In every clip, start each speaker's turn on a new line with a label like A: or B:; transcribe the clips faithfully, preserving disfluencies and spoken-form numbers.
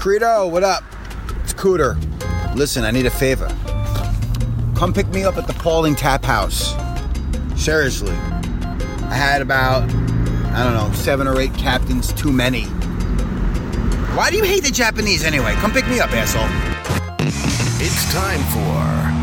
A: Credo, what up? It's Cooter. Listen, I need a favor. Come pick me up at the Pauling Tap House. Seriously. I had about, I don't know, seven or eight captains too many. Why do you hate the Japanese anyway? Come pick me up, asshole.
B: It's time for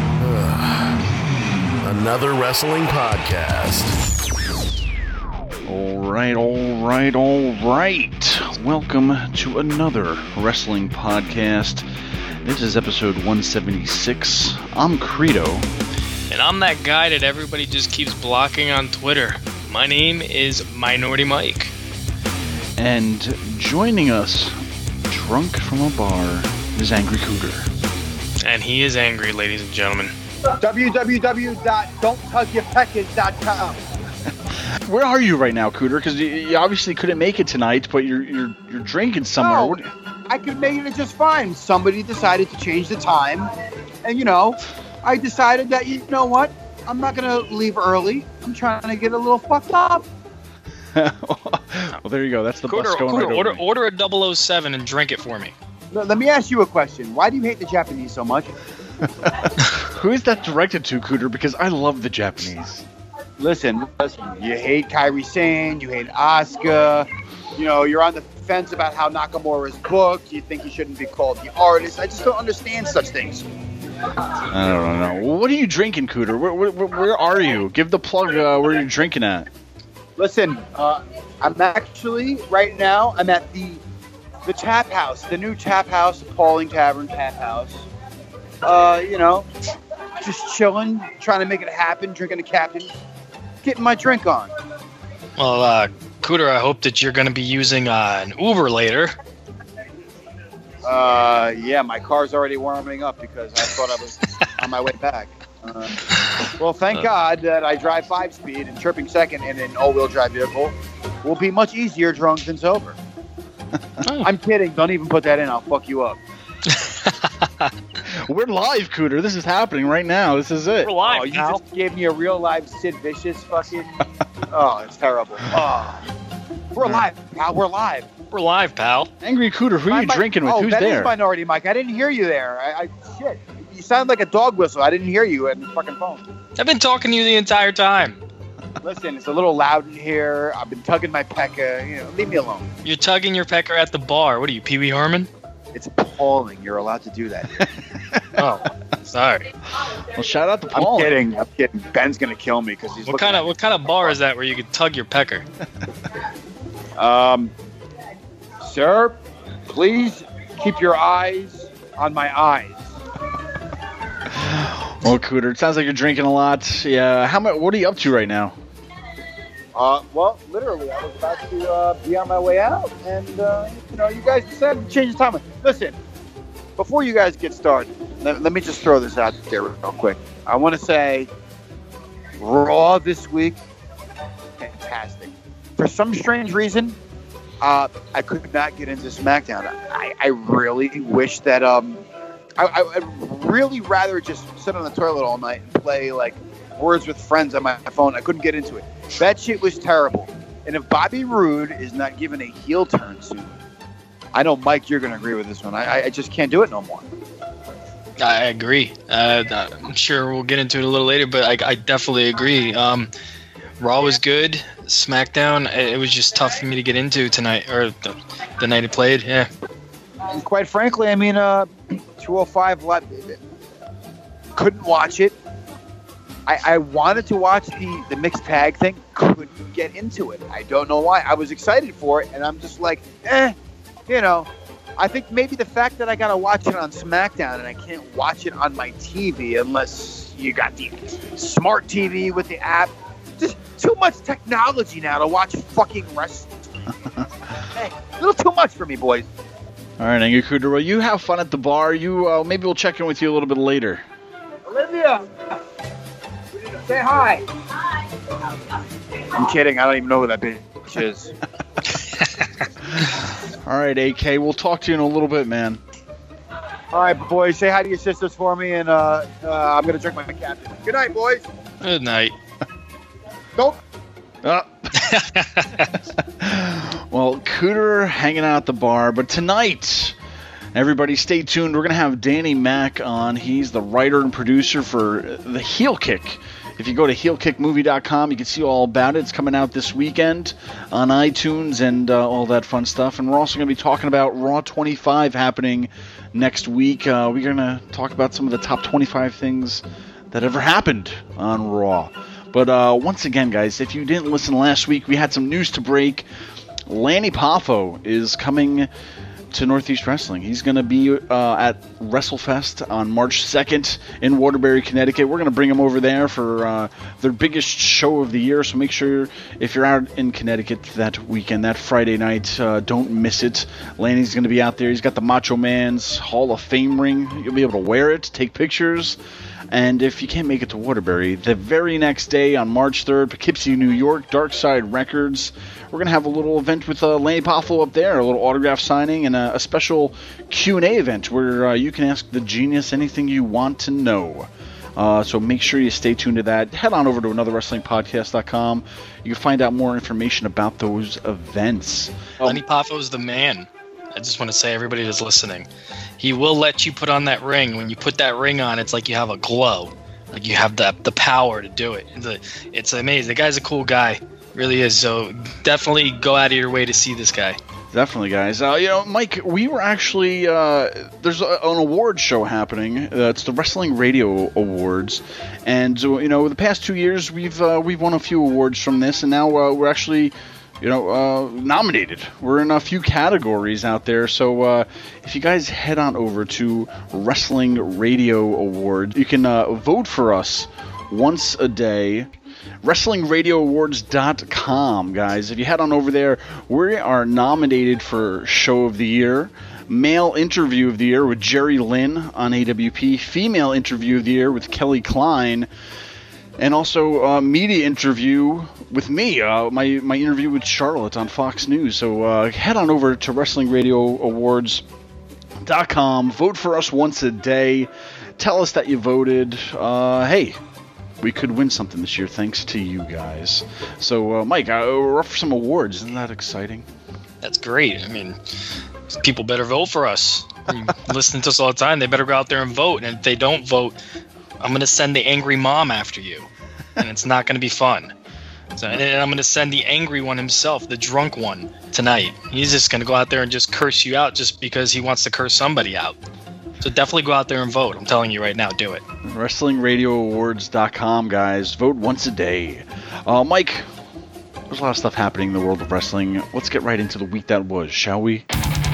B: uh, another wrestling podcast.
C: All right, all right, all right. Welcome to another wrestling podcast. This is episode one seventy-six. I'm Credo.
D: And I'm that guy that everybody just keeps blocking on Twitter. My name is Minority Mike.
C: And joining us, drunk from a bar, is Angry Cooter.
D: And he is angry, ladies and gentlemen.
E: w w w dot don't tug your peckers dot com.
C: Where are you right now, Cooter? Because you, you obviously couldn't make it tonight, but you're you're you're drinking somewhere.
E: No,
C: What-
E: I could make it just fine. Somebody decided to change the time, and you know, I decided that you know what, I'm not gonna leave early. I'm trying to get a little fucked up.
C: Well, there you go. That's the
D: Cooter,
C: bus going
D: Cooter,
C: right over
D: order,
C: me.
D: order a double oh seven and drink it for me.
E: Let let me ask you a question. Why do you hate the Japanese so much?
C: Who is that directed to, Cooter? Because I love the Japanese.
E: Listen, listen. You hate Kairi Sane. You hate Asuka. You know, you're on the fence about how Nakamura's booked. You think he shouldn't be called the artist. I just don't understand such things.
C: I don't know. What are you drinking, Cooter? Where, where, where are you? Give the plug uh, where you're drinking at.
E: Listen, uh, I'm actually right now. I'm at the the tap house, the new tap house, the Pauling Tavern Tap House. Uh, you know, just chilling, trying to make it happen, drinking a Captain, getting my drink on.
D: Well, uh, Cooter, I hope that you're going to be using uh, an Uber later.
E: Uh, yeah, my car's already warming up because I thought I was on my way back. Uh, well, thank God that I drive five speed and tripping second in an all-wheel drive vehicle will be much easier drunk than sober. I'm kidding. Don't even put that in. I'll fuck you up.
C: We're live, Cooter. This is happening right now. This is it.
D: We're live,
E: Oh, you
D: pal.
E: just gave me a real live Sid Vicious fucking. Oh, it's terrible. Oh. We're live, pal. We're live.
D: We're live, pal.
C: Angry Cooter, who are you
E: My-
C: drinking with?
E: Oh,
C: Who's
E: that
C: there?
E: is Minority Mike. I didn't hear you there. I, I shit. You sound like a dog whistle. I didn't hear you on the fucking phone.
D: I've been talking to you the entire time.
E: Listen, it's a little loud in here. I've been tugging my pecker. You know, leave me alone.
D: You're tugging your pecker at the bar. What are you, Pee Wee Herman?
E: It's appalling. You're allowed to do that.
D: Oh, sorry.
C: Well, shout out to
E: I'm
C: Paul.
E: kidding. I'm kidding. Ben's gonna kill me because he's
D: What
E: looking
D: kind
E: at
D: of what kind of bar is that where you could tug your pecker?
E: me. Um, sir, please keep your eyes on my eyes.
C: Well, Cooter, it sounds like you're drinking a lot. Yeah. How much? What are you up to right now?
E: Uh, well, literally, I was about to uh, be on my way out, and uh, you know, you guys decided to change the time. Listen, before you guys get started, let, let me just throw this out there real quick. I want to say, Raw this week, fantastic. For some strange reason, uh, I could not get into SmackDown. I, I really wish that um, I, I, I'd really rather just sit on the toilet all night and play like Words with Friends on my phone. I couldn't get into it. That shit was terrible. And if Bobby Roode is not given a heel turn soon, I know, Mike, you're going to agree with this one. I, I just can't do it no more.
D: I agree. Uh, I'm sure we'll get into it a little later, but I, I definitely agree. Um, Raw was good. SmackDown, it was just tough for me to get into tonight, or the, the night it played. Yeah.
E: And quite frankly, I mean, uh, two oh five Live, couldn't watch it. I, I wanted to watch the, the mixed tag thing, couldn't get into it. I don't know why. I was excited for it, and I'm just like, eh, you know. I think maybe the fact that I got to watch it on SmackDown and I can't watch it on my T V unless you got the smart T V with the app. Just too much technology now to watch fucking wrestling. Hey, a little too much for me, boys.
C: All right, Angry Cooter. Well, you have fun at the bar. You uh, maybe we'll check in with you a little bit later.
E: Olivia, say hi. I'm kidding. I don't even know who that bitch is.
C: All right, A K. We'll talk to you in a little bit, man.
E: All right, boys. Say hi to your sisters for me, and uh, uh, I'm gonna drink my Captain. Good night, boys.
D: Good night.
E: Nope.
C: Uh. Well, Cooter hanging out at the bar, but tonight Everybody stay tuned. We're going to have Danny Mack on. He's the writer and producer for The Heel Kick. If you go to heel kick movie dot com, you can see all about it. It's coming out this weekend on iTunes and uh, all that fun stuff. And we're also going to be talking about Raw twenty-five happening next week. Uh, we're going to talk about some of the top twenty-five things that ever happened on Raw. But uh, once again, guys, if you didn't listen last week, we had some news to break. Lanny Poffo is coming to Northeast Wrestling. He's going to be uh, at WrestleFest on March second in Waterbury, Connecticut. We're going to bring him over there for uh, their biggest show of the year, so make sure if you're out in Connecticut that weekend, that Friday night, uh, don't miss it. Lanny's going to be out there. He's got the Macho Man's Hall of Fame ring. You'll be able to wear it, take pictures. And if you can't make it to Waterbury, the very next day on March third, Poughkeepsie, New York, Dark Side Records, we're going to have a little event with uh, Lanny Poffo up there, a little autograph signing, and a, a special Q and A event where uh, you can ask the genius anything you want to know. Uh, so make sure you stay tuned to that. Head on over to another wrestling podcast dot com. You can find out more information about those events.
D: Lanny Poffo's the man. I just want to say, everybody that's listening, he will let you put on that ring. When you put that ring on, it's like you have a glow. Like you have the the power to do it. It's, a, it's amazing. The guy's a cool guy. Really is. So definitely go out of your way to see this guy.
C: Definitely, guys. Uh, you know, Mike, we were actually, uh, there's a, an award show happening. Uh, it's the Wrestling Radio Awards. And, uh, you know, the past two years, we've uh, we've won a few awards from this. And now uh, we're actually... You know, uh, nominated. We're in a few categories out there, so uh, if you guys head on over to Wrestling Radio Awards, you can uh, vote for us once a day. Wrestling Radio Awards dot com, guys. If you head on over there, we are nominated for Show of the Year, Male Interview of the Year with Jerry Lynn on A W P, Female Interview of the Year with Kelly Klein, and also uh, Media Interview with me, uh, my my interview with Charlotte on Fox News. So uh, head on over to Wrestling Radio Awards dot com. Vote for us once a day. Tell us that you voted. Uh, hey, we could win something this year thanks to you guys. So, uh, Mike, uh, we're up for some awards. Isn't that exciting?
D: That's great. I mean, people better vote for us. You listen to us all the time. They better go out there and vote. And if they don't vote, I'm going to send the angry mom after you. And it's not going to be fun. So, and I'm going to send the angry one himself, the drunk one, tonight. He's just going to go out there and just curse you out just because he wants to curse somebody out. So definitely go out there and vote. I'm telling you right now, do it.
C: Wrestling Radio Awards dot com, guys. Vote once a day. Uh, Mike, there's a lot of stuff happening in the world of wrestling. Let's get right into the week that was, shall we?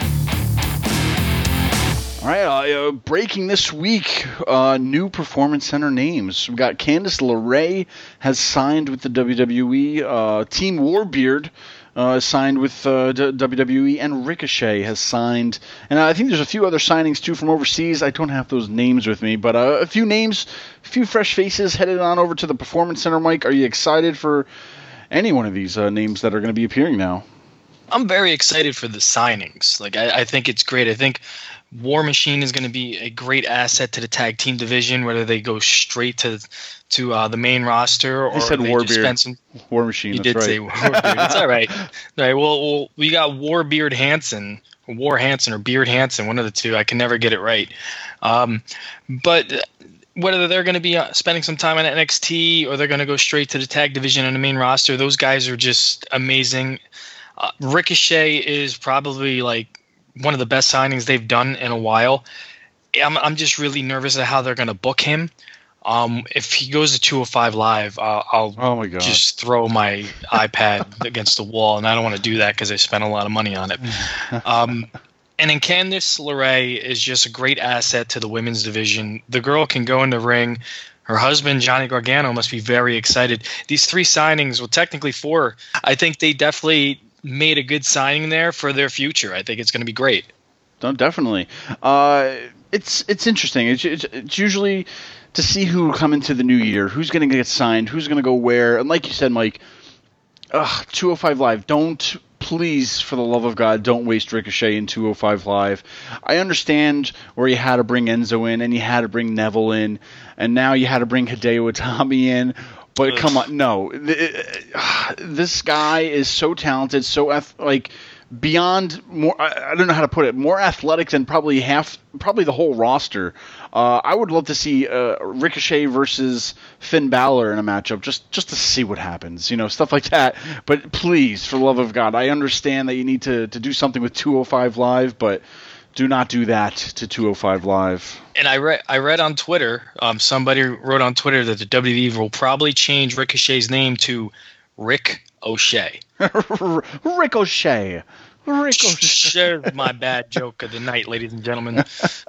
C: All right, uh, breaking this week, uh, new Performance Center names. We got Candice LeRae has signed with the W W E. Uh, Team Warbeard uh, signed with uh, D- W W E, and Ricochet has signed. And I think there's a few other signings too from overseas. I don't have those names with me, but uh, a few names, a few fresh faces headed on over to the Performance Center. Mike, are you excited for any one of these uh, names that are going to be appearing now?
D: I'm very excited for the signings. Like I, I think it's great. I think War Machine is going to be a great asset to the tag team division, whether they go straight to to uh, the main roster or
C: he said
D: they
C: Warbeard.
D: just spend some.
C: War Machine.
D: He
C: that's
D: did
C: right.
D: say Warbeard. It's all right. All right. Well, well, we got Warbeard Hansen, War Hansen, or Beard Hansen, one of the two. I can never get it right. Um, but whether they're going to be spending some time on N X T or they're going to go straight to the tag division on the main roster, those guys are just amazing. Uh, Ricochet is probably like one of the best signings they've done in a while. I'm I'm just really nervous at how they're going to book him. Um, if he goes to two oh five Live, uh, I'll
C: oh my God.
D: just throw my iPad against the wall, and I don't want to do that because I spent a lot of money on it. Um, and then Candice LeRae is just a great asset to the women's division. The girl can go in the ring. Her husband, Johnny Gargano, must be very excited. These three signings, well, technically four, I think they definitely made a good signing there for their future. I think it's going to be great.
C: No, definitely. Uh, it's it's interesting. It's, it's, it's usually to see who will come into the new year, who's going to get signed, who's going to go where. And like you said, Mike, ugh, two oh five Live, don't, please, for the love of God, don't waste Ricochet in two oh five Live. I understand where you had to bring Enzo in and you had to bring Neville in, and now you had to bring Hideo Itami in. But come on, no. This guy is so talented, so like beyond more. I, I don't know how to put it. More athletic than probably half, probably the whole roster. Uh, I would love to see uh, Ricochet versus Finn Balor in a matchup, just just to see what happens. You know, stuff like that. But please, for the love of God, I understand that you need to to do something with two oh five Live, but do not do that to two oh five Live.
D: And I read I read on Twitter, um, somebody wrote on Twitter that the W W E will probably change Ricochet's name to Rick O'Shea.
C: Ricochet. Ricochet.
D: Shared my bad joke of the night, ladies and gentlemen.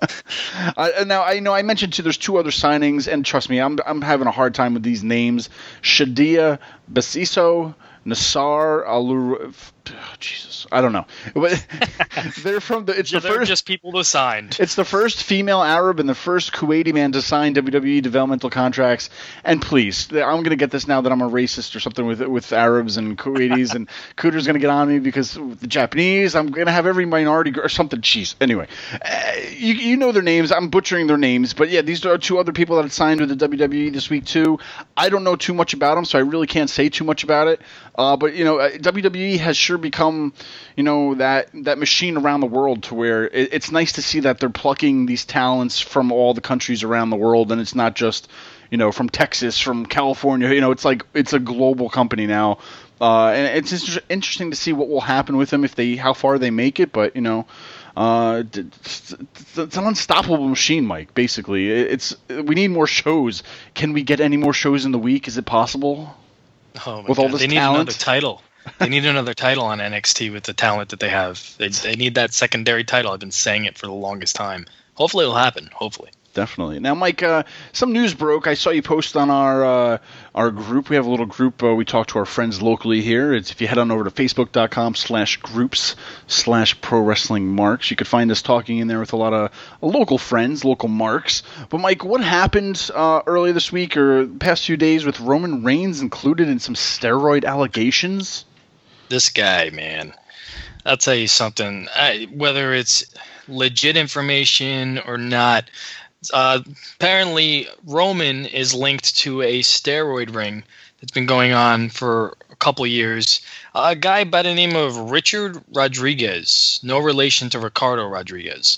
C: uh, now I know I mentioned too. There's two other signings, and trust me, I'm I'm having a hard time with these names. Shadia Basiso, Nassar Alur. Oh, Jesus, I don't know. But they're from the. It's
D: yeah,
C: the
D: they're
C: first.
D: just people who signed.
C: It's the first female Arab and the first Kuwaiti man to sign W W E developmental contracts. And please, I'm going to get this now that I'm a racist or something with with Arabs and Kuwaitis, and Cooter's going to get on me because with the Japanese, I'm going to have every minority or something. Jeez. Anyway, uh, you you know their names. I'm butchering their names, but yeah, these are two other people that had signed with the W W E this week too. I don't know too much about them, so I really can't say too much about it. Uh, but you know, uh, W W E has sure become, you know, that that machine around the world to where it, it's nice to see that they're plucking these talents from all the countries around the world, and it's not just, you know, from Texas, from California. You know, it's like it's a global company now, uh, and it's just interesting to see what will happen with them if they how far they make it. But you know. Uh, it's, it's an unstoppable machine, Mike. Basically, it's we need more shows. Can we get any more shows in the week? Is it possible?
D: Oh my
C: with
D: God.
C: all this
D: they need
C: talent?
D: another title. They need another title on N X T with the talent that they have. They, they need that secondary title. I've been saying it for the longest time. Hopefully it'll happen. Hopefully.
C: Definitely. Now, Mike, uh, some news broke. I saw you post on our uh, our group. We have a little group. Uh, we talk to our friends locally here. It's if you head on over to facebook.com slash groups slash pro wrestling marks. You could find us talking in there with a lot of uh, local friends, local marks. But, Mike, what happened uh, earlier this week or past few days with Roman Reigns included in some steroid allegations?
D: This guy, man. I'll tell you something. I, whether it's legit information or not, Uh, apparently, Roman is linked to a steroid ring that's been going on for a couple years. A guy by the name of Richard Rodriguez, no relation to Ricardo Rodriguez.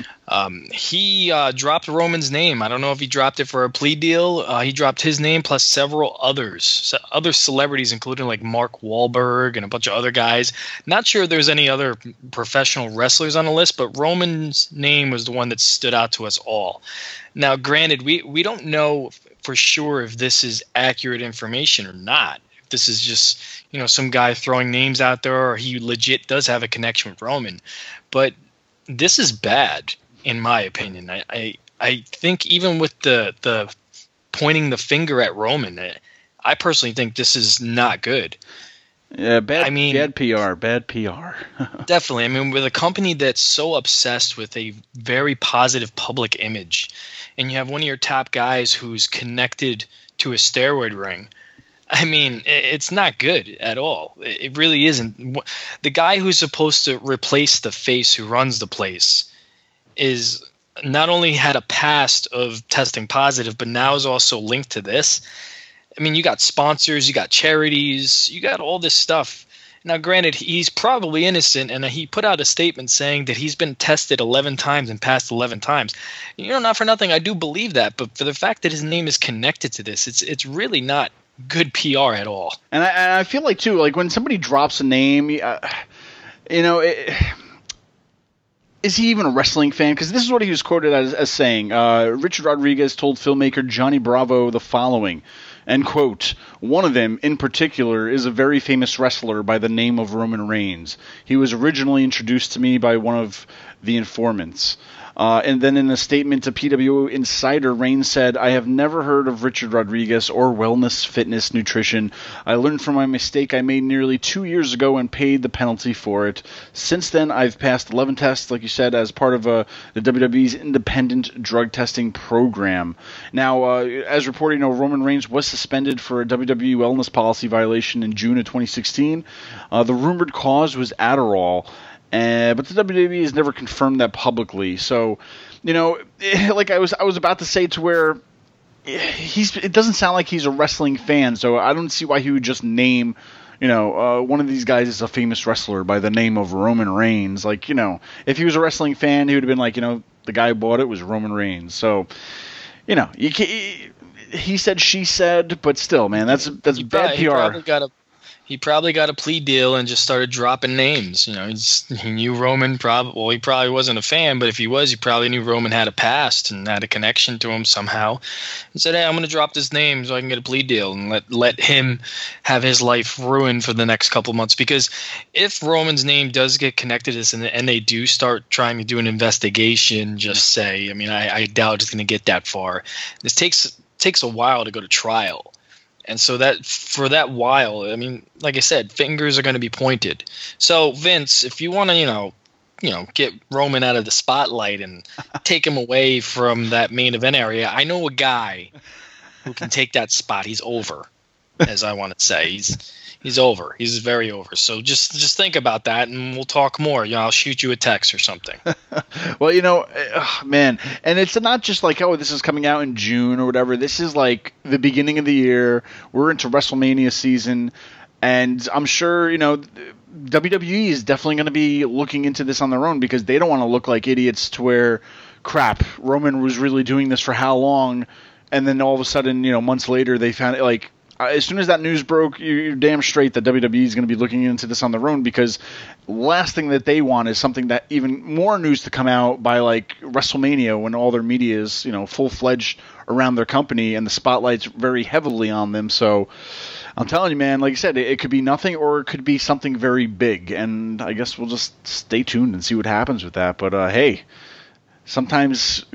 D: Um, he uh, dropped Roman's name. I don't know if he dropped it for a plea deal. Uh, he dropped his name plus several others, so other celebrities, including like Mark Wahlberg and a bunch of other guys. Not sure if there's any other professional wrestlers on the list, but Roman's name was the one that stood out to us all. Now, granted, we, we don't know for sure if this is accurate information or not. If this is just, you know, some guy throwing names out there, or he legit does have a connection with Roman. But this is bad, in my opinion. I I, I think even with the, the pointing the finger at Roman, I personally think this is not good.
C: Yeah, bad,
D: I mean,
C: bad P R, bad P R.
D: Definitely. I mean, with a company that's so obsessed with a very positive public image, and you have one of your top guys who's connected to a steroid ring, I mean, it's not good at all. It really isn't. The guy who's supposed to replace the face who runs the place is not only had a past of testing positive, but now is also linked to this. I mean, you got sponsors, you got charities, you got all this stuff. Now, granted, he's probably innocent, and he put out a statement saying that he's been tested eleven times and passed eleven times. You know, not for nothing, I do believe that, but for the fact that his name is connected to this, it's it's really not good P R at all.
C: And I, and I feel like, too, like when somebody drops a name, uh, you know, it, is he even a wrestling fan? Because this is what he was quoted as, as saying. Uh, Richard Rodriguez told filmmaker Johnny Bravo the following. End quote. One of them, in particular, is a very famous wrestler by the name of Roman Reigns. He was originally introduced to me by one of the informants. Uh, and then in a statement to P W Insider, Reigns said, "I have never heard of Richard Rodriguez or wellness, fitness, nutrition. I learned from my mistake I made nearly two years ago and paid the penalty for it. Since then, I've passed eleven tests, like you said, as part of uh, the W W E's independent drug testing program." Now, uh, as reported, you know, Roman Reigns was suspended for a W W E wellness policy violation in June of twenty sixteen. Uh, the rumored cause was Adderall. Uh, but the W W E has never confirmed that publicly. So, you know, like I was, I was about to say to where he's. It doesn't sound like he's a wrestling fan. So I don't see why he would just name, you know, uh, one of these guys is a famous wrestler by the name of Roman Reigns. Like, you know, if he was a wrestling fan, he would have been like, you know, the guy who bought it was Roman Reigns. So, you know, you can't, he said, she said, but still, man, that's that's
D: He
C: bad
D: probably,
C: P R.
D: He probably got a he probably got a plea deal and just started dropping names. You know, he's, he knew Roman. Probably well, he probably wasn't a fan, but if he was, he probably knew Roman had a past and had a connection to him somehow. And said, "Hey, I'm going to drop this name so I can get a plea deal and let let him have his life ruined for the next couple months." Because if Roman's name does get connected to this and, and they do start trying to do an investigation, just say, I mean, I, I doubt it's going to get that far. This takes takes a while to go to trial. And so that for that while, I mean, like I said, fingers are going to be pointed. So Vince, if you want to, you know, you know, get Roman out of the spotlight and take him away from that main event area, I know a guy who can take that spot. He's over, as I want to say. He's he's over. He's very over. So just just think about that, and we'll talk more. You know, I'll shoot you a text or something.
C: Well, you know, uh, man, and it's not just like, oh, this is coming out in June or whatever. This is like the beginning of the year. We're into WrestleMania season, and I'm sure, you know, W W E is definitely going to be looking into this on their own because they don't want to look like idiots to where, crap, Roman was really doing this for how long, and then all of a sudden, you know, months later, they found it like, as soon as that news broke, you're damn straight that W W E is going to be looking into this on their own because last thing that they want is something that even more news to come out by like WrestleMania when all their media is, you know, full-fledged around their company and the spotlight's very heavily on them. So I'm telling you, man, like I said, it, it could be nothing or it could be something very big. And I guess we'll just stay tuned and see what happens with that. But uh, hey, sometimes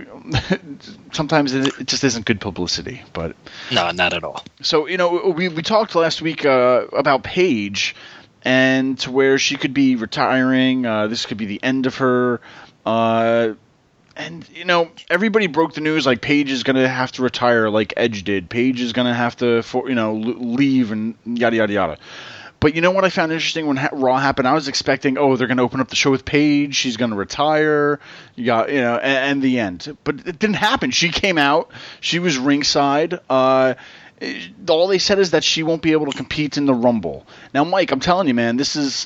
C: sometimes it just isn't good publicity. But
D: No, not at all.
C: so, you know, we we talked last week uh, about Paige and to where she could be retiring. Uh, this could be the end of her. Uh, and, you know, everybody broke the news like Paige is going to have to retire like Edge did. Paige is going to have to, for, you know, leave and yada, yada, yada. But you know what I found interesting when ha- Raw happened? I was expecting, oh, they're going to open up the show with Paige. She's going to retire. You got, you know, and, and the end. But it didn't happen. She came out. She was ringside. Uh, all they said is that she won't be able to compete in the Rumble. Now, Mike, I'm telling you, man, this is...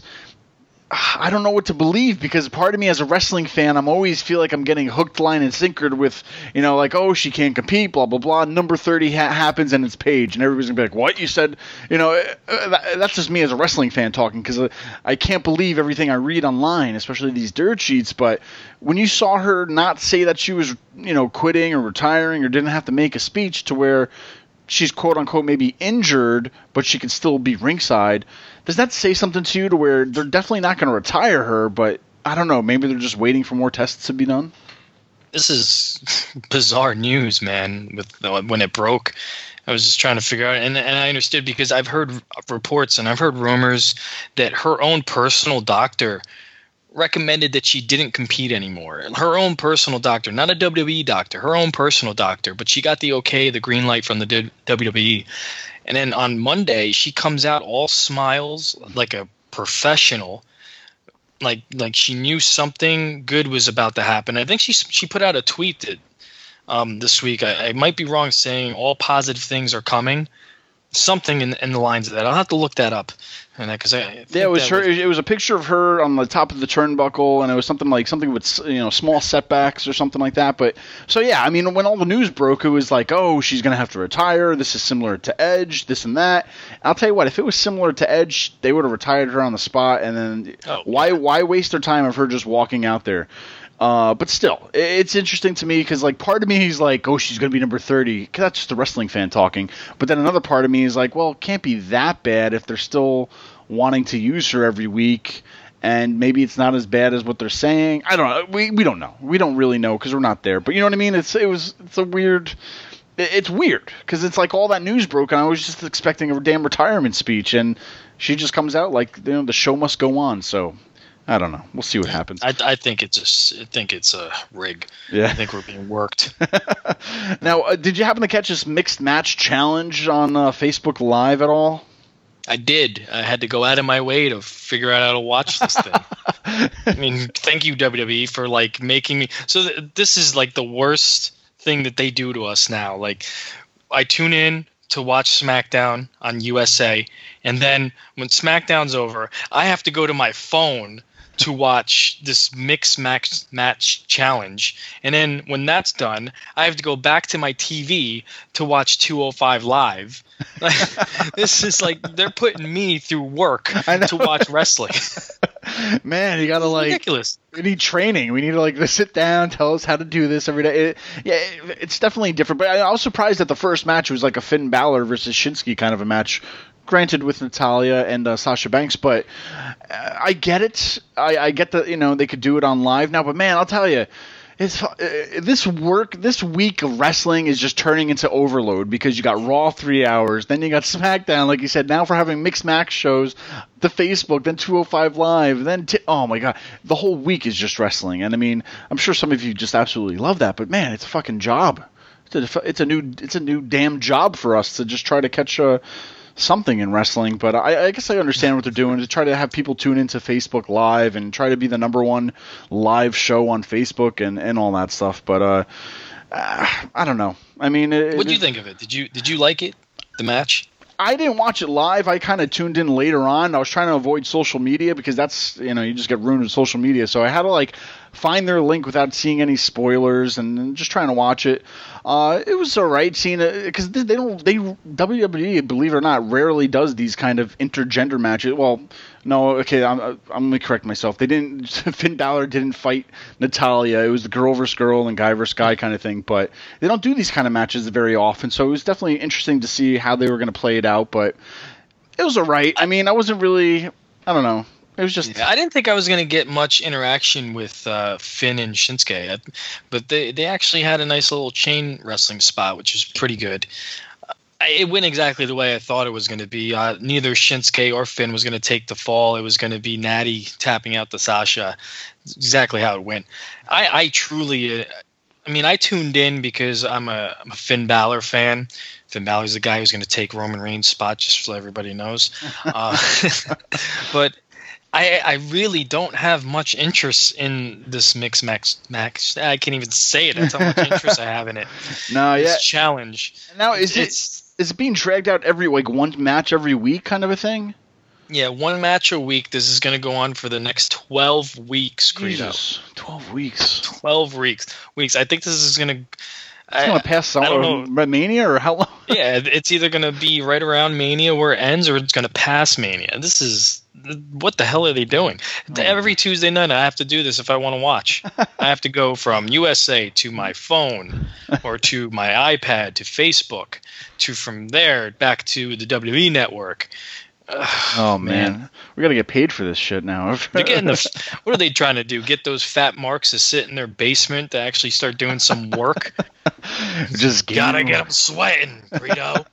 C: I don't know what to believe because part of me as a wrestling fan, I'm always feel like I'm getting hooked, line, and sinkered with, you know, like, oh, she can't compete, blah, blah, blah. Number thirty ha- happens and it's Paige. And everybody's going to be like, what? You said, you know, uh, that, that's just me as a wrestling fan talking because uh, I can't believe everything I read online, especially these dirt sheets. But when you saw her not say that she was, you know, quitting or retiring or didn't have to make a speech to where she's quote-unquote maybe injured, but she can still be ringside, does that say something to you to where they're definitely not going to retire her, but I don't know, maybe they're just waiting for more tests to be done?
D: This is bizarre news, man. With when it broke, I was just trying to figure out, and, and I understood because I've heard reports and I've heard rumors that her own personal doctor recommended that she didn't compete anymore. Her own personal doctor, not a W W E doctor, her own personal doctor, but she got the okay, the green light from the W W E. And then on Monday, she comes out all smiles like a professional, like like she knew something good was about to happen. I think she she put out a tweet that um, this week, I, I might be wrong saying all positive things are coming. Something in, in the lines of that. I'll have to look that up. And because I, I think
C: Yeah, it was
D: that
C: her. It was a picture of her on the top of the turnbuckle, and it was something like something with, you know, small setbacks or something like that. But so yeah, I mean, when all the news broke, it was like, oh, she's gonna have to retire. This is similar to Edge, this and that. I'll tell you what, if it was similar to Edge, they would have retired her on the spot. And then
D: Oh,
C: why why waste their time of her just walking out there? Uh, but still, it's interesting to me because, like, part of me is like, oh, she's going to be number thirty. Cause that's just a wrestling fan talking. But then another part of me is like, well, it can't be that bad if they're still wanting to use her every week. And maybe it's not as bad as what they're saying. I don't know. We we don't know. We don't really know because we're not there. But you know what I mean? It's it was it's a weird. It's weird because it's like all that news broke, and I was just expecting a damn retirement speech, and she just comes out like, you know, the show must go on. So. I don't know. We'll see what happens.
D: I, I think it's a, I think it's a rig.
C: Yeah.
D: I think we're being worked.
C: Now, uh, did you happen to catch this mixed match challenge on uh, Facebook Live at all?
D: I did. I had to go out of my way to figure out how to watch this thing. I mean, thank you W W E for like making me. So th- this is like the worst thing that they do to us now. Like, I tune in to watch SmackDown on U S A, and then when SmackDown's over, I have to go to my phone to watch this mixed match match challenge, and then when that's done, I have to go back to my T V to watch two oh five Live. Like, this is like they're putting me through work to watch wrestling.
C: Man, you gotta like
D: ridiculous.
C: We need training. We need to like sit down, tell us how to do this every day. It, yeah, it, it's definitely different. But I was surprised that the first match was like a Finn Balor versus Shinsuke kind of a match. Granted, with Natalya and uh, Sasha Banks, but uh, I get it. I, I get that, you know, they could do it on live now. But man, I'll tell you, it's uh, this work this week of wrestling is just turning into overload because you got Raw three hours, then you got SmackDown, like you said. Now for having mixed match shows, the Facebook, then two oh five Live, then t- oh my god, the whole week is just wrestling. And I mean, I'm sure some of you just absolutely love that, but man, it's a fucking job. It's a, it's a new it's a new damn job for us to just try to catch a. something in wrestling, but I, I guess I understand what they're doing to try to have people tune into Facebook Live and try to be the number one live show on Facebook and, and all that stuff. But uh, uh, I don't know. I mean,
D: what did you think of it? Did you did you like it? The match?
C: I didn't watch it live. I kind of tuned in later on. I was trying to avoid social media because that's, you know, you just get ruined with social media. So I had to like find their link without seeing any spoilers and just trying to watch it. Uh, it was all right seeing it because they don't. They W W E, believe it or not, rarely does these kind of intergender matches. Well, no, okay, I'm I'm gonna correct myself. They didn't. Finn Balor didn't fight Natalya. It was the girl versus girl and guy versus guy kind of thing. But they don't do these kind of matches very often. So it was definitely interesting to see how they were going to play it out. But it was all right. I mean, I wasn't really. I don't know. It was just.
D: Yeah, I didn't think I was going to get much interaction with uh, Finn and Shinsuke, but they they actually had a nice little chain wrestling spot, which was pretty good. It went exactly the way I thought it was going to be. Uh, neither Shinsuke or Finn was going to take the fall. It was going to be Natty tapping out the Sasha. It's exactly how it went. I, I truly, uh, I mean, I tuned in because I'm a, I'm a Finn Balor fan. Finn Balor's the guy who's going to take Roman Reigns' spot, just so everybody knows. Uh, but I, I really don't have much interest in this mix max max. I can't even say it. That's how much interest I have in it.
C: No,
D: this
C: yeah.
D: challenge.
C: Now is
D: it's,
C: it is it being dragged out every like one match every week kind of a thing?
D: Yeah, one match a week. This is going to go on for the next twelve weeks. Credo.
C: Jesus, twelve weeks.
D: Twelve weeks. Weeks. I think this is going to.
C: It's going to pass some Mania or how long?
D: Yeah, it's either going to be right around Mania where it ends, or it's going to pass Mania. This is. What the hell are they doing? Oh. Every Tuesday night I have to do this if I want to watch. I have to go from U S A to my phone or to my iPad to Facebook to from there back to the W W E Network. Ugh,
C: oh, man. man. We got to get paid for this shit now.
D: They're getting the, what are they trying to do? Get those fat marks to sit in their basement to actually start doing some work?
C: Just
D: got to get them sweating, Greedo.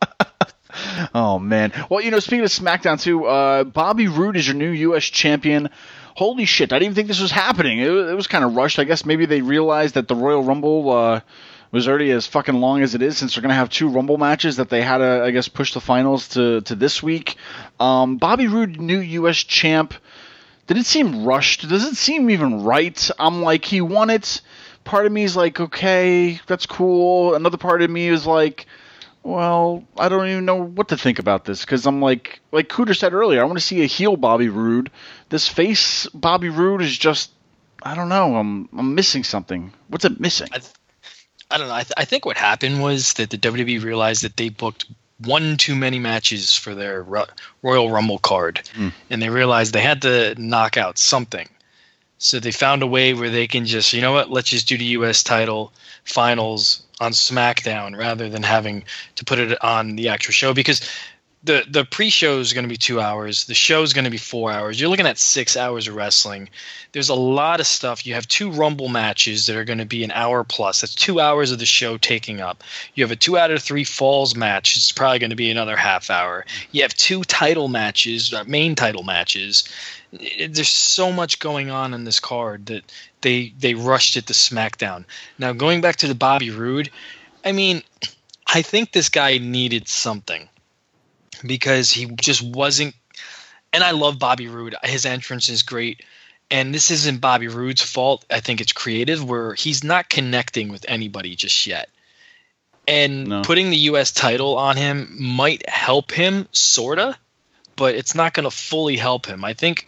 C: Oh, man. Well, you know, speaking of SmackDown, too, uh, Bobby Roode is your new U S champion. Holy shit, I didn't even think this was happening. It, it was kind of rushed. I guess maybe they realized that the Royal Rumble uh, was already as fucking long as it is, since they're going to have two Rumble matches, that they had to, I guess, push the finals to, to this week. Um, Bobby Roode, new U S champ. Did it seem rushed? Does it seem even right? I'm like, he won it. Part of me is like, okay, that's cool. Another part of me is like, well, I don't even know what to think about this, because I'm like, like Cooter said earlier, I want to see a heel Bobby Roode. This face Bobby Roode is just, I don't know, I'm I'm missing something. What's it missing?
D: I, th- I don't know. I, th- I think what happened was that the W W E realized that they booked one too many matches for their Ro- Royal Rumble card, mm. and they realized they had to knock out something. So they found a way where they can just, you know what, let's just do the U S title finals on SmackDown rather than having to put it on the actual show, because the the pre-show is going to be two hours. The show is going to be four hours. You're looking at six hours of wrestling. There's a lot of stuff. You have two Rumble matches that are going to be an hour plus. That's two hours of the show taking up. You have a two out of three falls match. It's probably going to be another half hour. You have two title matches, main title matches. There's so much going on in this card that they they rushed it to SmackDown. Now, going back to the Bobby Roode, I mean, I think this guy needed something, because he just wasn't – and I love Bobby Roode. His entrance is great. And this isn't Bobby Roode's fault. I think it's creative, where he's not connecting with anybody just yet. And
C: No.
D: putting the U S title on him might help him, sorta, but it's not going to fully help him. I think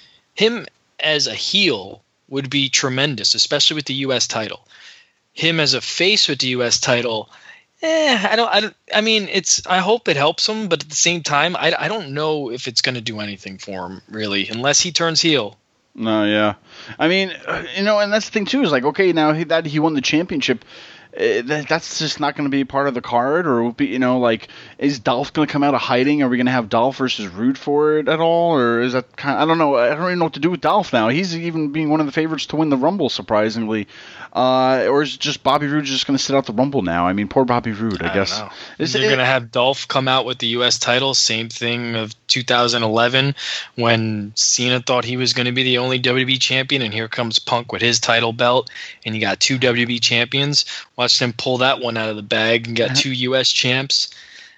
D: him as a heel would be tremendous, especially with the U S title. Him as a face with the U S title, eh, I don't, I don't, I mean, it's, I hope it helps him, but at the same time, I, I don't know if it's going to do anything for him, really, unless he turns heel.
C: No, yeah. I mean, uh, you know, and that's the thing too. Is like, okay, now he, that he won the championship, uh, that, that's just not going to be part of the card, or be, you know, like, is Dolph going to come out of hiding? Are we going to have Dolph versus Rude for it at all, or is that kind? Of, I don't know. I don't even know what to do with Dolph now. He's even being one of the favorites to win the Rumble, surprisingly. Uh, or is just Bobby Roode just going to sit out the Rumble now? I mean, poor Bobby Roode, I,
D: I
C: guess.
D: Don't know.
C: Is
D: They're
C: it-
D: going to have Dolph come out with the U S title, same thing of two thousand eleven when Cena thought he was going to be the only W W E champion, and here comes Punk with his title belt, and you got two W W E champions. Watched him pull that one out of the bag and got two U S champs.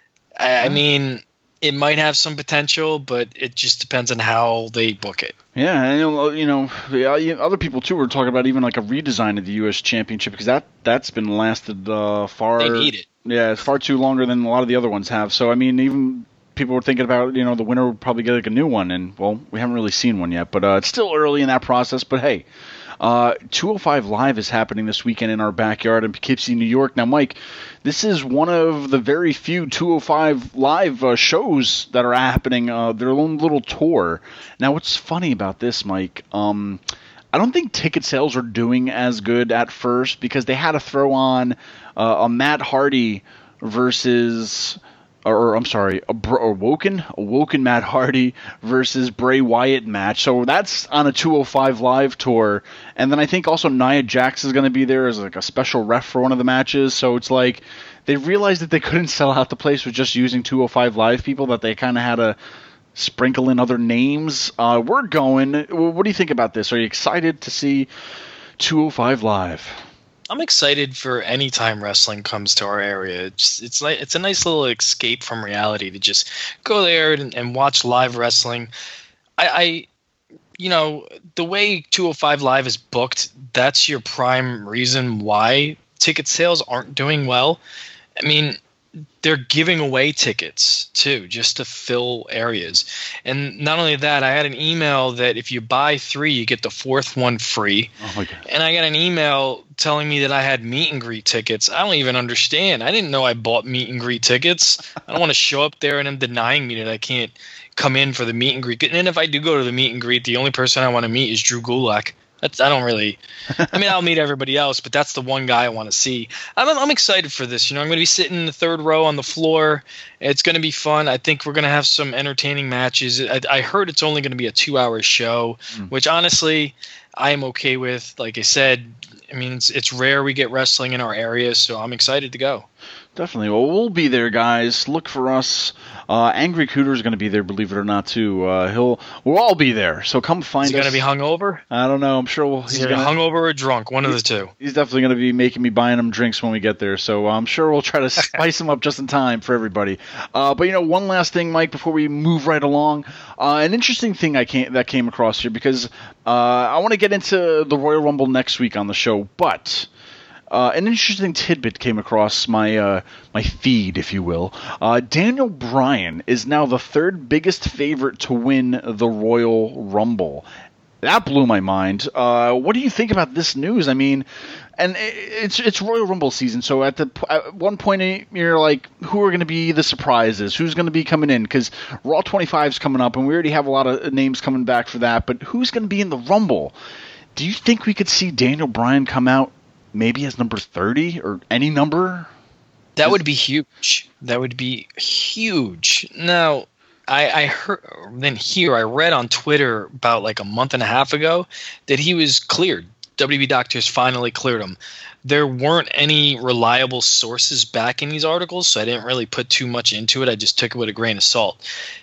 D: I, I mean, it might have some potential, but it just depends on how they book it.
C: Yeah, and you know, you know, yeah, you- other people too were talking about even like a redesign of the U S Championship, because that that's been lasted uh, far.
D: They need it.
C: Yeah, it's far too longer than a lot of the other ones have. So I mean, even people were thinking about, you know, the winner would probably get like a new one, and well, we haven't really seen one yet, but uh, it's still early in that process. But hey. Uh, two oh five Live is happening this weekend in our backyard in Poughkeepsie, New York. Now, Mike, this is one of the very few two oh five Live uh, shows that are happening, uh, their own little tour. Now, what's funny about this, Mike, um, I don't think ticket sales are doing as good at first because they had to throw on uh, a Matt Hardy versus... Or, I'm sorry, a, Bro- a Woken, a Woken Matt Hardy versus Bray Wyatt match. So that's on a two oh five Live tour. And then I think also Nia Jax is going to be there as like a special ref for one of the matches. So it's like they realized that they couldn't sell out the place with just using two oh five Live people, that they kind of had to sprinkle in other names. Uh, we're going. What do you think about this? Are you excited to see two oh five Live?
D: I'm excited for any time wrestling comes to our area. It's it's like it's a nice little escape from reality to just go there and, and watch live wrestling. I, I, you know, the way two oh five Live is booked, that's your prime reason why ticket sales aren't doing well. I mean, they're giving away tickets too, just to fill areas. And not only that, I had an email that if you buy three, you get the fourth one free.
C: Oh my God.
D: And I got an email telling me that I had meet and greet tickets. I don't even understand. I didn't know I bought meet and greet tickets. I don't want to show up there and them denying me that I can't come in for the meet and greet. And then if I do go to the meet and greet, the only person I want to meet is Drew Gulak. That's, I don't really – I mean, I'll meet everybody else, but that's the one guy I want to see. I'm, I'm excited for this. You know, I'm going to be sitting in the third row on the floor. It's going to be fun. I think we're going to have some entertaining matches. I, I heard it's only going to be a two-hour show, mm. which honestly I am okay with. Like I said, I mean, it's, it's rare we get wrestling in our area, so I'm excited to go.
C: Definitely. Well, we'll be there, guys. Look for us. Uh, Angry Cooter is going to be there, believe it or not, too. Uh, he'll. We'll all be there, so come find us.
D: Is he going to be hungover?
C: I don't know. I'm sure we'll.
D: Is he going to be hungover or drunk? One of the two.
C: He's definitely going to be making me buying him drinks when we get there, so I'm sure we'll try to spice him up just in time for everybody. Uh, but, you know, one last thing, Mike, before we move right along. Uh, an interesting thing I came, that came across here, because uh, I want to get into the Royal Rumble next week on the show, but... Uh, an interesting tidbit came across my uh, my feed, if you will. Uh, Daniel Bryan is now the third biggest favorite to win the Royal Rumble. That blew my mind. Uh, what do you think about this news? I mean, and it's it's Royal Rumble season, so at the at one point you're like, who are going to be the surprises? Who's going to be coming in? Because Raw twenty-five is coming up, and we already have a lot of names coming back for that. But who's going to be in the Rumble? Do you think we could see Daniel Bryan come out maybe as number thirty or any number?
D: That would be huge. That would be huge. Now, I, I heard, then here I read on Twitter about like a month and a half ago that he was cleared. W W E doctors finally cleared him. There weren't any reliable sources backing these articles, so I didn't really put too much into it. I just took it with a grain of salt.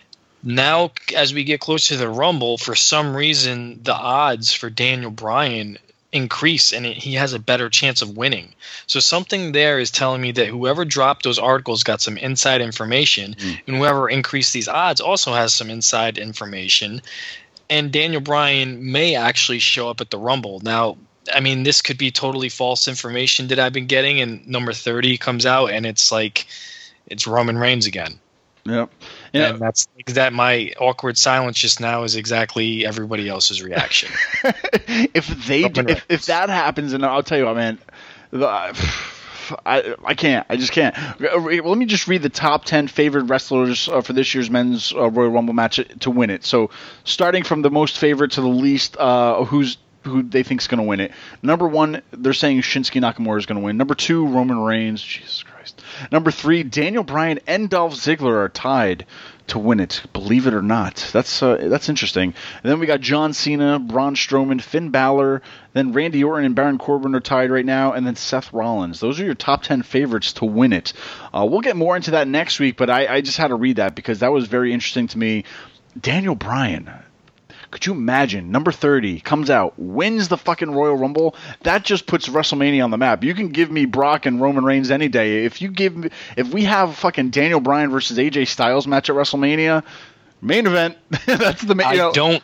D: Now, as we get closer to the Rumble, for some reason, the odds for Daniel Bryan increase, and it, he has a better chance of winning. So something there is telling me that whoever dropped those articles got some inside information, mm. and whoever increased these odds also has some inside information. And Daniel Bryan may actually show up at the Rumble. Now, I mean, this could be totally false information that I've been getting, and number thirty comes out, and it's like it's Roman Reigns again.
C: Yep. Yeah.
D: And that's that. My awkward silence just now is exactly everybody else's reaction.
C: if they do, if if that happens, and I'll tell you what, man, the, I I can't. I just can't. Let me just read the top ten favorite wrestlers uh, for this year's men's uh, Royal Rumble match to win it. So starting from the most favorite to the least, uh, who's who they think is going to win it. Number one, they're saying Shinsuke Nakamura is going to win. Number two, Roman Reigns. Jesus Christ. Number three, Daniel Bryan and Dolph Ziggler are tied to win it. Believe it or not. That's uh, that's interesting. And then we got John Cena, Braun Strowman, Finn Balor. Then Randy Orton and Baron Corbin are tied right now. And then Seth Rollins. Those are your top ten favorites to win it. Uh, we'll get more into that next week, but I, I just had to read that because that was very interesting to me. Daniel Bryan. Could you imagine, number thirty comes out, wins the fucking Royal Rumble? That just puts WrestleMania on the map. You can give me Brock and Roman Reigns any day. If you give me, if we have fucking Daniel Bryan versus A J Styles match at WrestleMania, main event. That's the main.
D: I
C: you know.
D: don't,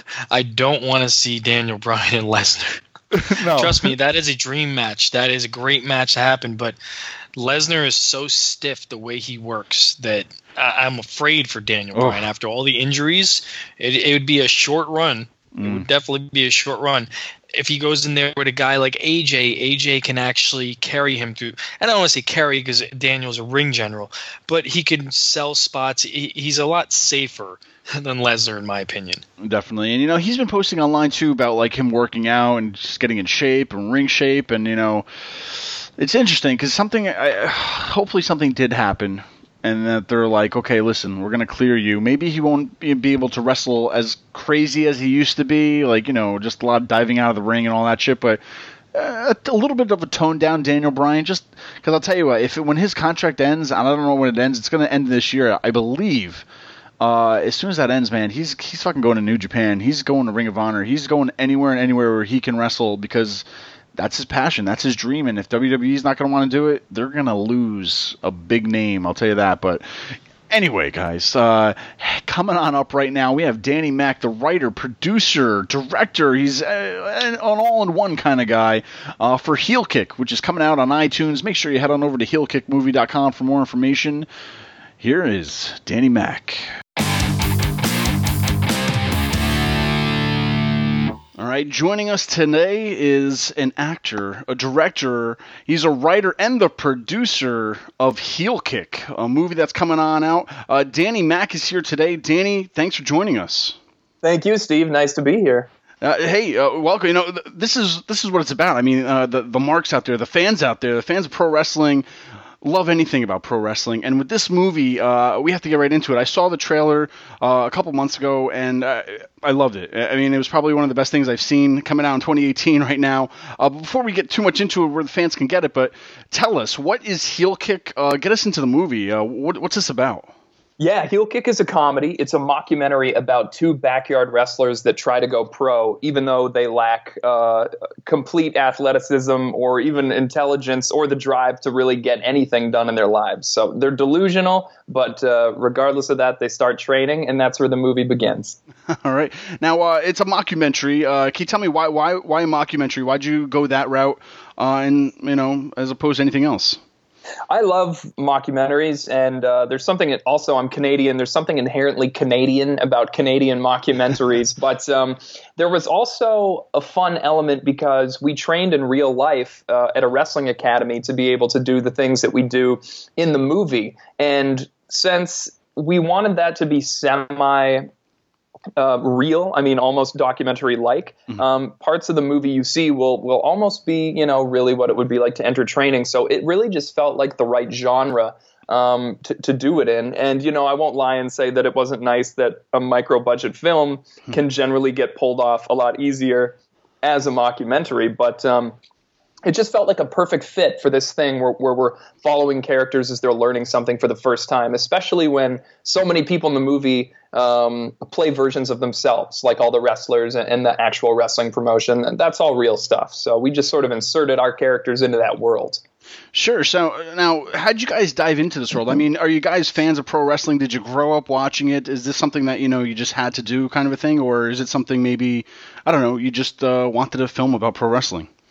D: I don't want to see Daniel Bryan and Lesnar.
C: No.
D: Trust me, that is a dream match. That is a great match to happen. But Lesnar is so stiff the way he works that I- I'm afraid for Daniel
C: Oh.
D: Bryan. After all the injuries, it, it would be a short run.
C: Mm.
D: It would definitely be a short run. If he goes in there with a guy like A J, A J can actually carry him through. I don't want to say carry because Daniel's a ring general, but he can sell spots. He, he's a lot safer than Lesnar, in my opinion.
C: Definitely. And, you know, he's been posting online, too, about, like, him working out and just getting in shape and ring shape. And, you know, it's interesting because something, I, hopefully something did happen. And that they're like, okay, listen, we're going to clear you. Maybe he won't be, be able to wrestle as crazy as he used to be. Like, you know, just a lot of diving out of the ring and all that shit. But uh, a little bit of a toned down Daniel Bryan. Just because I'll tell you what, if it, when his contract ends, and I don't know when it ends, it's going to end this year, I believe. Uh, as soon as that ends, man, he's he's fucking going to New Japan. He's going to Ring of Honor. He's going anywhere and anywhere where he can wrestle because that's his passion. That's his dream. And if W W E's not going to want to do it, they're going to lose a big name. I'll tell you that. But anyway, guys, uh, coming on up right now, we have Danny Mac, the writer, producer, director. He's uh, an all-in-one kind of guy uh, for Heel Kick, which is coming out on iTunes. Make sure you head on over to heel kick movie dot com for more information. Here is Danny Mac. All right, joining us today is an actor, a director. He's a writer and the producer of Heel Kick, a movie that's coming on out. Uh, Danny Mac is here today. Danny, thanks for joining us.
F: Thank you, Steve. Nice to be here.
C: Uh, hey, uh, welcome. You know, th- this is this is what it's about. I mean, uh, the the marks out there, the fans out there, the fans of pro wrestling love anything about pro wrestling. And with this movie, uh, we have to get right into it. I saw the trailer uh, a couple months ago, and uh, I loved it. I mean, it was probably one of the best things I've seen coming out in twenty eighteen right now. Uh, before we get too much into it where the fans can get it, but tell us, what is Heel Kick? Uh, get us into the movie. Uh, what, what's this about?
F: Yeah, Heel Kick is a comedy. It's a mockumentary about two backyard wrestlers that try to go pro, even though they lack uh, complete athleticism or even intelligence or the drive to really get anything done in their lives. So they're delusional, but uh, regardless of that, they start training, and that's where the movie begins.
C: All right. Now, uh, it's a mockumentary. Uh, can you tell me why why why a mockumentary? Why'd you go that route, uh, and you know, as opposed to anything else?
F: I love mockumentaries, and uh, there's something – also, I'm Canadian. There's something inherently Canadian about Canadian mockumentaries. But um, there was also a fun element because we trained in real life uh, at a wrestling academy to be able to do the things that we do in the movie. And since we wanted that to be semi – Uh, real, I mean, almost documentary-like. Mm-hmm. Um, parts of the movie you see will will almost be, you know, really what it would be like to enter training. So it really just felt like the right genre um, to, to do it in. And, you know, I won't lie and say that it wasn't nice that a micro-budget film mm-hmm. can generally get pulled off a lot easier as a mockumentary. But um, it just felt like a perfect fit for this thing where, where we're following characters as they're learning something for the first time, especially when so many people in the movie um, play versions of themselves, like all the wrestlers and, and the actual wrestling promotion. And that's all real stuff. So we just sort of inserted our characters into that world.
C: Sure. So now, how'd you guys dive into this world? I mean, are you guys fans of pro wrestling? Did you grow up watching it? Is this something that, you know, you just had to do kind of a thing? Or is it something maybe, I don't know, you just uh, wanted to film about pro wrestling?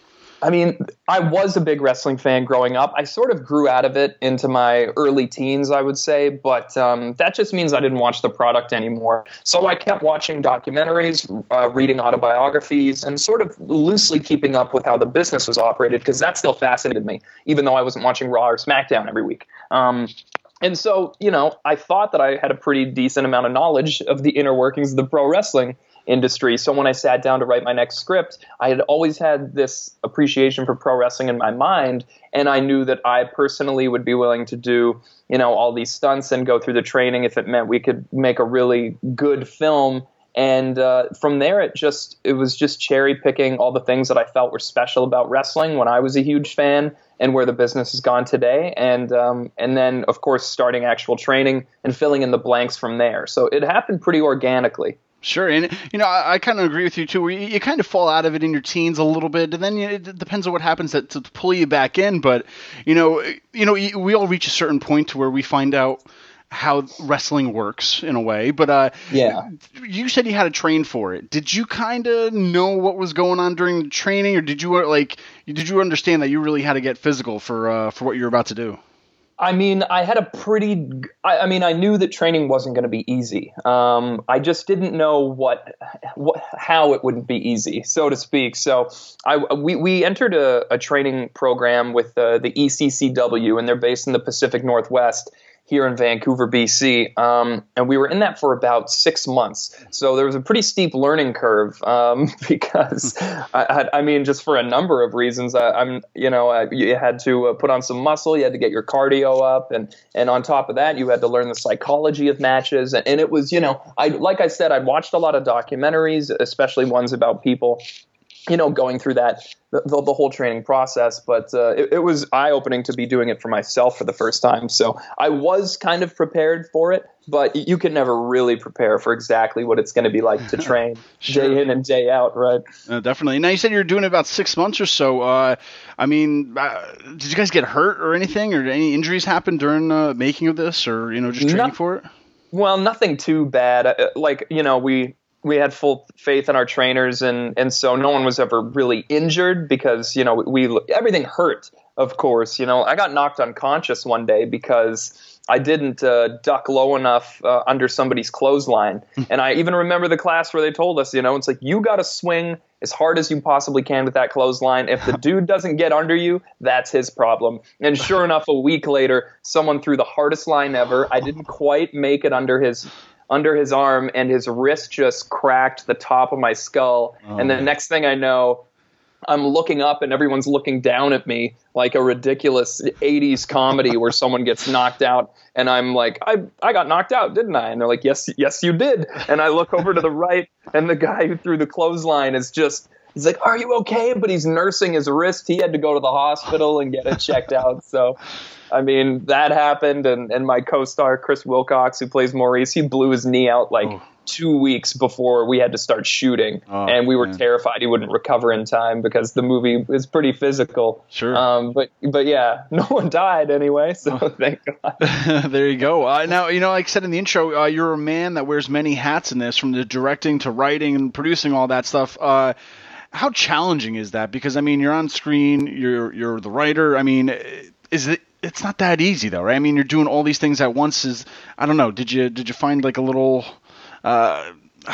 F: I mean, I was a big wrestling fan growing up. I sort of grew out of it into my early teens, I would say, but um, that just means I didn't watch the product anymore. So I kept watching documentaries, uh, reading autobiographies, and sort of loosely keeping up with how the business was operated, because that still fascinated me, even though I wasn't watching Raw or SmackDown every week. Um, and so, you know, I thought that I had a pretty decent amount of knowledge of the inner workings of the pro wrestling industry. So when I sat down to write my next script, I had always had this appreciation for pro wrestling in my mind, and I knew that I personally would be willing to do, you know, all these stunts and go through the training if it meant we could make a really good film. And uh, from there, it just it was just cherry picking all the things that I felt were special about wrestling when I was a huge fan, and where the business has gone today. And um, and then, of course, starting actual training and filling in the blanks from there. So it happened pretty organically.
C: Sure, and you know, I, I kind of agree with you too. Where you, you kind of fall out of it in your teens a little bit, and then you know, it depends on what happens to, to pull you back in. But you know, you know, we all reach a certain point to where we find out how wrestling works in a way. But uh,
F: yeah,
C: you said you had to train for it. Did you kind of know what was going on during the training, or did you like did you understand that you really had to get physical for uh, for what you were about to do?
F: I mean, I had a pretty, I, I mean, I knew that training wasn't going to be easy. Um, I just didn't know what, what, how it wouldn't be easy, so to speak. So I, we, we entered a, a training program with uh, the E C C W, and they're based in the Pacific Northwest here in Vancouver, B C. Um, and we were in that for about six months. So there was a pretty steep learning curve um, because, I, I mean, just for a number of reasons, I, I'm, you know, I, you had to uh, put on some muscle, you had to get your cardio up. And, and on top of that, you had to learn the psychology of matches. And, and it was, you know, I, like I said, I'd watched a lot of documentaries, especially ones about people, you know, going through that, the, the, the whole training process. But uh, it, it was eye-opening to be doing it for myself for the first time. So I was kind of prepared for it, but you can never really prepare for exactly what it's going to be like to train sure. day in and day out, right?
C: Uh, definitely. Now, you said you were doing it about six months or so. Uh, I mean, uh, did you guys get hurt or anything, or did any injuries happen during the making of this, or, you know, just training no, for it?
F: Well, nothing too bad. Uh, like, you know, we... we had full faith in our trainers, and, and so no one was ever really injured because, you know, we, everything hurt, of course. You know, I got knocked unconscious one day because I didn't uh, duck low enough uh, under somebody's clothesline. And I even remember the class where they told us, you know, it's like, you got to swing as hard as you possibly can with that clothesline. If the dude doesn't get under you, that's his problem. And sure enough, a week later, someone threw the hardest line ever. I didn't quite make it under his under his arm, and his wrist just cracked the top of my skull. Oh. And the next thing I know, I'm looking up and everyone's looking down at me like a ridiculous eighties comedy where someone gets knocked out. And I'm like, I I got knocked out, didn't I? And they're like, yes, yes, you did. And I look over to the right, and the guy who threw the clothesline is just, he's like, are you okay? But he's nursing his wrist. He had to go to the hospital and get it checked out. So, I mean, that happened. And, and my co-star, Chris Wilcox, who plays Maurice, he blew his knee out like oh. two weeks before we had to start shooting. Oh, and we were man. terrified he wouldn't recover in time because the movie is pretty physical.
C: Sure.
F: Um, but, but yeah, no one died anyway. So oh. thank God.
C: There you go. Uh, now, you know, like I said in the intro, uh, you're a man that wears many hats in this, from the directing to writing and producing all that stuff. Uh, How challenging is that? Because, I mean, you're on screen, you're you're the writer. I mean, is it? It's not that easy, though, right? I mean, you're doing all these things at once. Is I don't know. Did you did you find like a little, uh,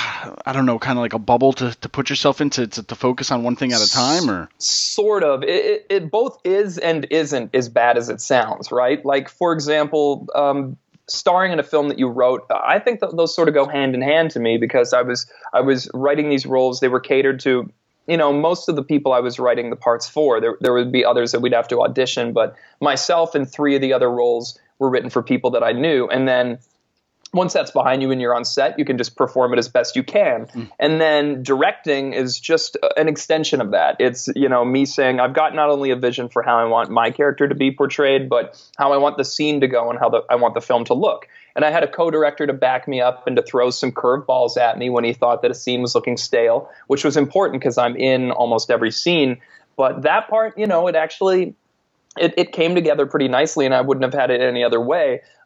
C: I don't know, kind of like a bubble to, to put yourself into to, to focus on one thing at a time, or
F: sort of? It, it, it both is and isn't as bad as it sounds, right? Like, for example. Um, starring in a film that you wrote, I think that those sort of go hand in hand to me, because I was I was writing these roles. They were catered to, you know, most of the people I was writing the parts for. There, there would be others that we'd have to audition, but myself and three of the other roles were written for people that I knew. And then once that's behind you and you're on set, you can just perform it as best you can. Mm. And then directing is just an extension of that. It's, you know, me saying, I've got not only a vision for how I want my character to be portrayed, but how I want the scene to go and how the, I want the film to look. And I had a co-director to back me up and to throw some curveballs at me when he thought that a scene was looking stale, which was important because I'm in almost every scene. But that part, you know, it actually... It, it came together pretty nicely, and I wouldn't have had it any other way.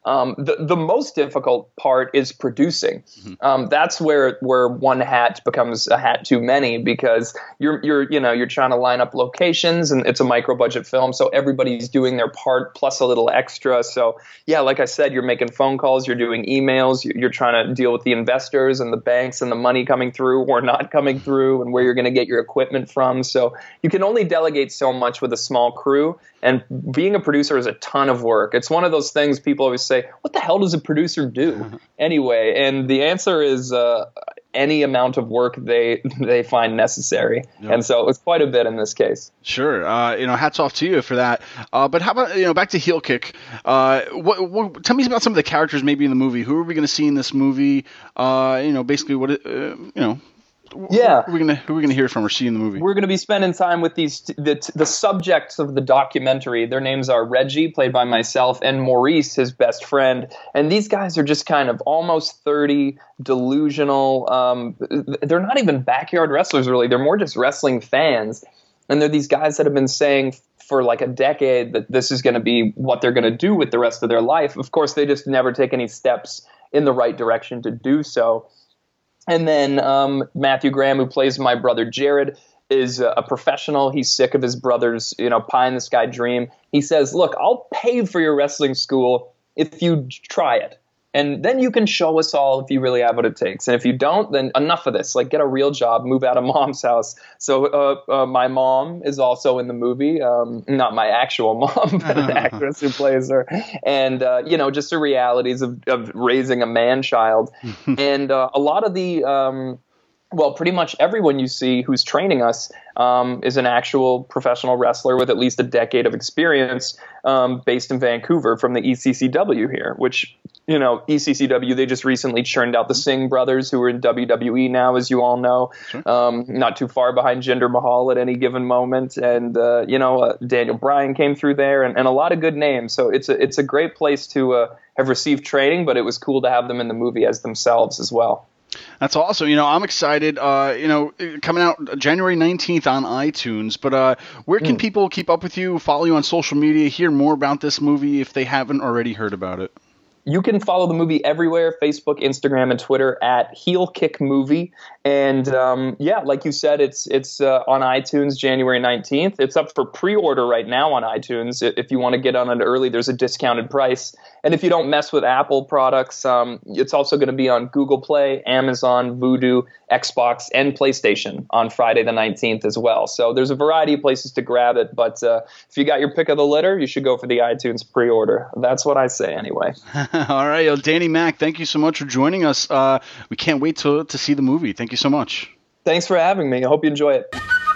F: Um, the the most difficult part is producing. Mm-hmm. Um, that's where where one hat becomes a hat too many, because you're you're you know you're trying to line up locations, and it's a micro budget film, so everybody's doing their part plus a little extra. So yeah, like I said, you're making phone calls, you're doing emails, you're, you're trying to deal with the investors and the banks and the money coming through or not coming through, and where you're going to get your equipment from. So you can only delegate so much with a small crew. And being a producer is a ton of work. It's one of those things people always say, what the hell does a producer do anyway? And the answer is uh, any amount of work they they find necessary. Yep. And so it's quite a bit in this case.
C: Sure. Uh, you know, hats off to you for that. Uh, but how about, you know, back to Heel Kick. Uh, what, what, tell me about some of the characters maybe in the movie. Who are we going to see in this movie? Uh, you know, basically what, it, uh, you know.
F: Yeah,
C: who are we gonna who are we gonna hear from or see in the movie?
F: We're gonna be spending time with these the the subjects of the documentary. Their names are Reggie, played by myself, and Maurice, his best friend. And these guys are just kind of almost thirty, delusional. Um, they're not even backyard wrestlers, really. They're more just wrestling fans. And they're these guys that have been saying for like a decade that this is going to be what they're going to do with the rest of their life. Of course, they just never take any steps in the right direction to do so. And then um, Matthew Graham, who plays my brother Jared, is a professional. He's sick of his brother's, you know, pie in the sky dream. He says, look, I'll pay for your wrestling school if you try it. And then you can show us all if you really have what it takes. And if you don't, then enough of this. Like, get a real job, move out of mom's house. So uh, uh, my mom is also in the movie. Um, not my actual mom, but an actress who plays her. And, uh, you know, just the realities of, of raising a man-child. And uh, a lot of the... Um, Well, pretty much everyone you see who's training us um, is an actual professional wrestler with at least a decade of experience, um, based in Vancouver from the E C C W here, which, you know, E C C W, they just recently churned out the Singh brothers, who are in W W E now, as you all know, sure. um, not too far behind Jinder Mahal at any given moment. And, uh, you know, uh, Daniel Bryan came through there, and, and a lot of good names. So it's a, it's a great place to uh, have received training, but it was cool to have them in the movie as themselves as well.
C: That's awesome. You know, I'm excited. Uh, you know, coming out January nineteenth on iTunes. But uh, where can mm. people keep up with you, follow you on social media, hear more about this movie if they haven't already heard about it?
F: You can follow the movie everywhere, Facebook, Instagram, and Twitter at Heel Kick Movie. And um, yeah, like you said, it's it's uh, on iTunes January nineteenth. It's up for pre-order right now on iTunes. If you want to get on it early, there's a discounted price. And if you don't mess with Apple products, um, it's also going to be on Google Play, Amazon, Vudu, Xbox, and PlayStation on Friday the nineteenth as well. So there's a variety of places to grab it. But uh, if you got your pick of the litter, you should go for the iTunes pre-order. That's what I say anyway.
C: All right. Well, Danny Mac, thank you so much for joining us. Uh, we can't wait to, to see the movie. Thank you so much.
F: Thanks for having me. I hope you enjoy it.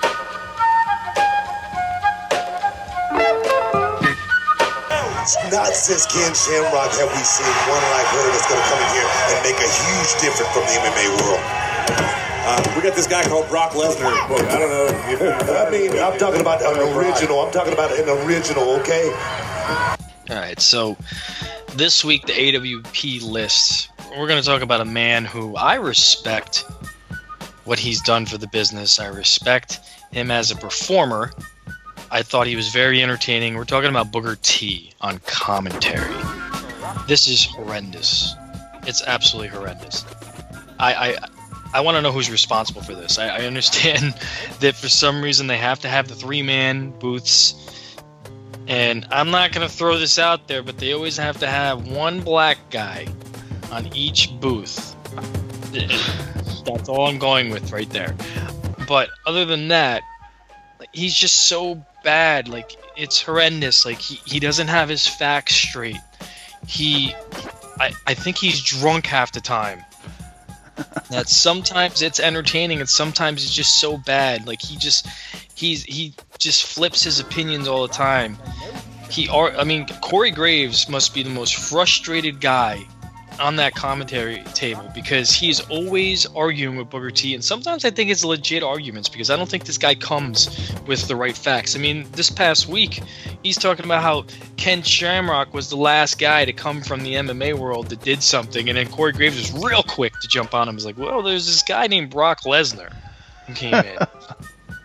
G: Not since Ken Shamrock have we seen one like her that's going to come in here and make a huge difference from the M M A world.
H: Uh, we got this guy called Brock Lesnar. Well, I don't know. If
G: I mean, I'm talking about an original. I'm talking about an original, okay?
D: All right, so this week, the A W P list, we're going to talk about a man who I respect what he's done for the business. I respect him as a performer. I thought he was very entertaining. We're talking about Booker T on commentary. This is horrendous. It's absolutely horrendous. I I, I want to know who's responsible for this. I, I understand that for some reason they have to have the three-man booths. And I'm not going to throw this out there, but they always have to have one black guy on each booth. That's all I'm going with right there. But other than that, he's just so bad. Like, it's horrendous. Like, he, he doesn't have his facts straight. He, I, I think he's drunk half the time. That sometimes it's entertaining and sometimes it's just so bad. Like, he just, he's, he just flips his opinions all the time. He are, I mean, Corey Graves must be the most frustrated guy on that commentary table, because he's always arguing with Booker T, and sometimes I think it's legit arguments, because I don't think this guy comes with the right facts. I mean, this past week, he's talking about how Ken Shamrock was the last guy to come from the M M A world that did something, and then Corey Graves was real quick to jump on him. He's like, well, there's this guy named Brock Lesnar who came in.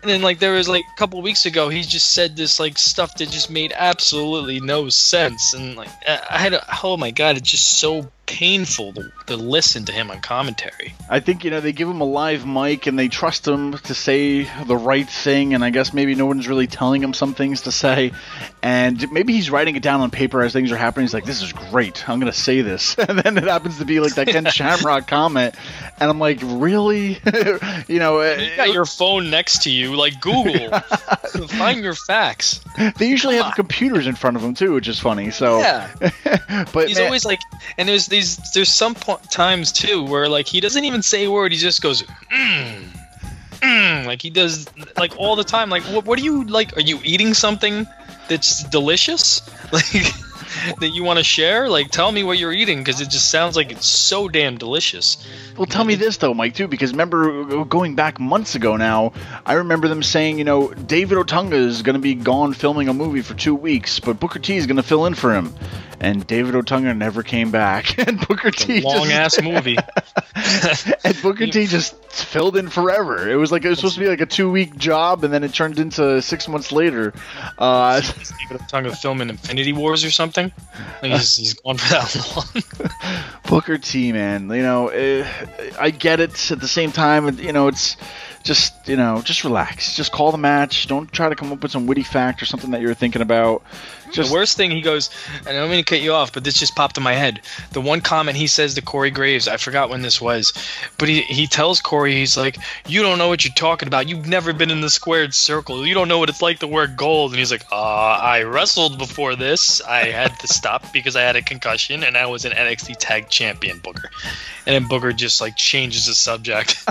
D: And then like there was like a couple weeks ago, he just said this like stuff that just made absolutely no sense, and like I had a, oh my god, it's just so painful to, to listen to him on commentary.
C: I think, you know, they give him a live mic and they trust him to say the right thing, and I guess maybe no one's really telling him some things to say, and maybe he's writing it down on paper as things are happening. He's like, this is great, I'm going to say this. And then it happens to be like that Ken Shamrock comment, and I'm like, really? you know,
D: you got your phone next to you, like Google. Find your facts.
C: They usually Come have on. computers in front of them too, which is funny. So
D: yeah.
C: But
D: he's
C: man,
D: always like, and there's these there's some po- times too where like he doesn't even say a word, he just goes mm, mm, like he does like all the time. Like what, what are you like, are you eating something that's delicious like that you want to share? Like tell me what you're eating, because it just sounds like it's so damn delicious.
C: Well, tell me this though, Mike, too, because remember going back months ago now, I remember them saying, you know, David Otunga is going to be gone filming a movie for two weeks, but Booker T is going to fill in for him. And David Otunga never came back. And Booker T
D: long
C: just,
D: ass movie.
C: And Booker T just filled in forever. It was like it was supposed to be like a two week job, and then it turned into six months later. Uh,
D: David Otunga filming Infinity Wars or something. Like he's, he's gone for that long.
C: Booker T, man, you know, uh, I get it. At the same time, you know, it's just, you know, just relax. Just call the match. Don't try to come up with some witty fact or something that you're thinking about. Just,
D: the worst thing, he goes, and I don't mean to cut you off, but this just popped in my head. The one comment he says to Corey Graves, I forgot when this was, but he, he tells Corey, he's like, you don't know what you're talking about. You've never been in the squared circle. You don't know what it's like to wear gold. And he's like, uh, I wrestled before this. I had to stop because I had a concussion, and I was an N X T Tag Champion, Booker. And then Booker just, like, changes the subject.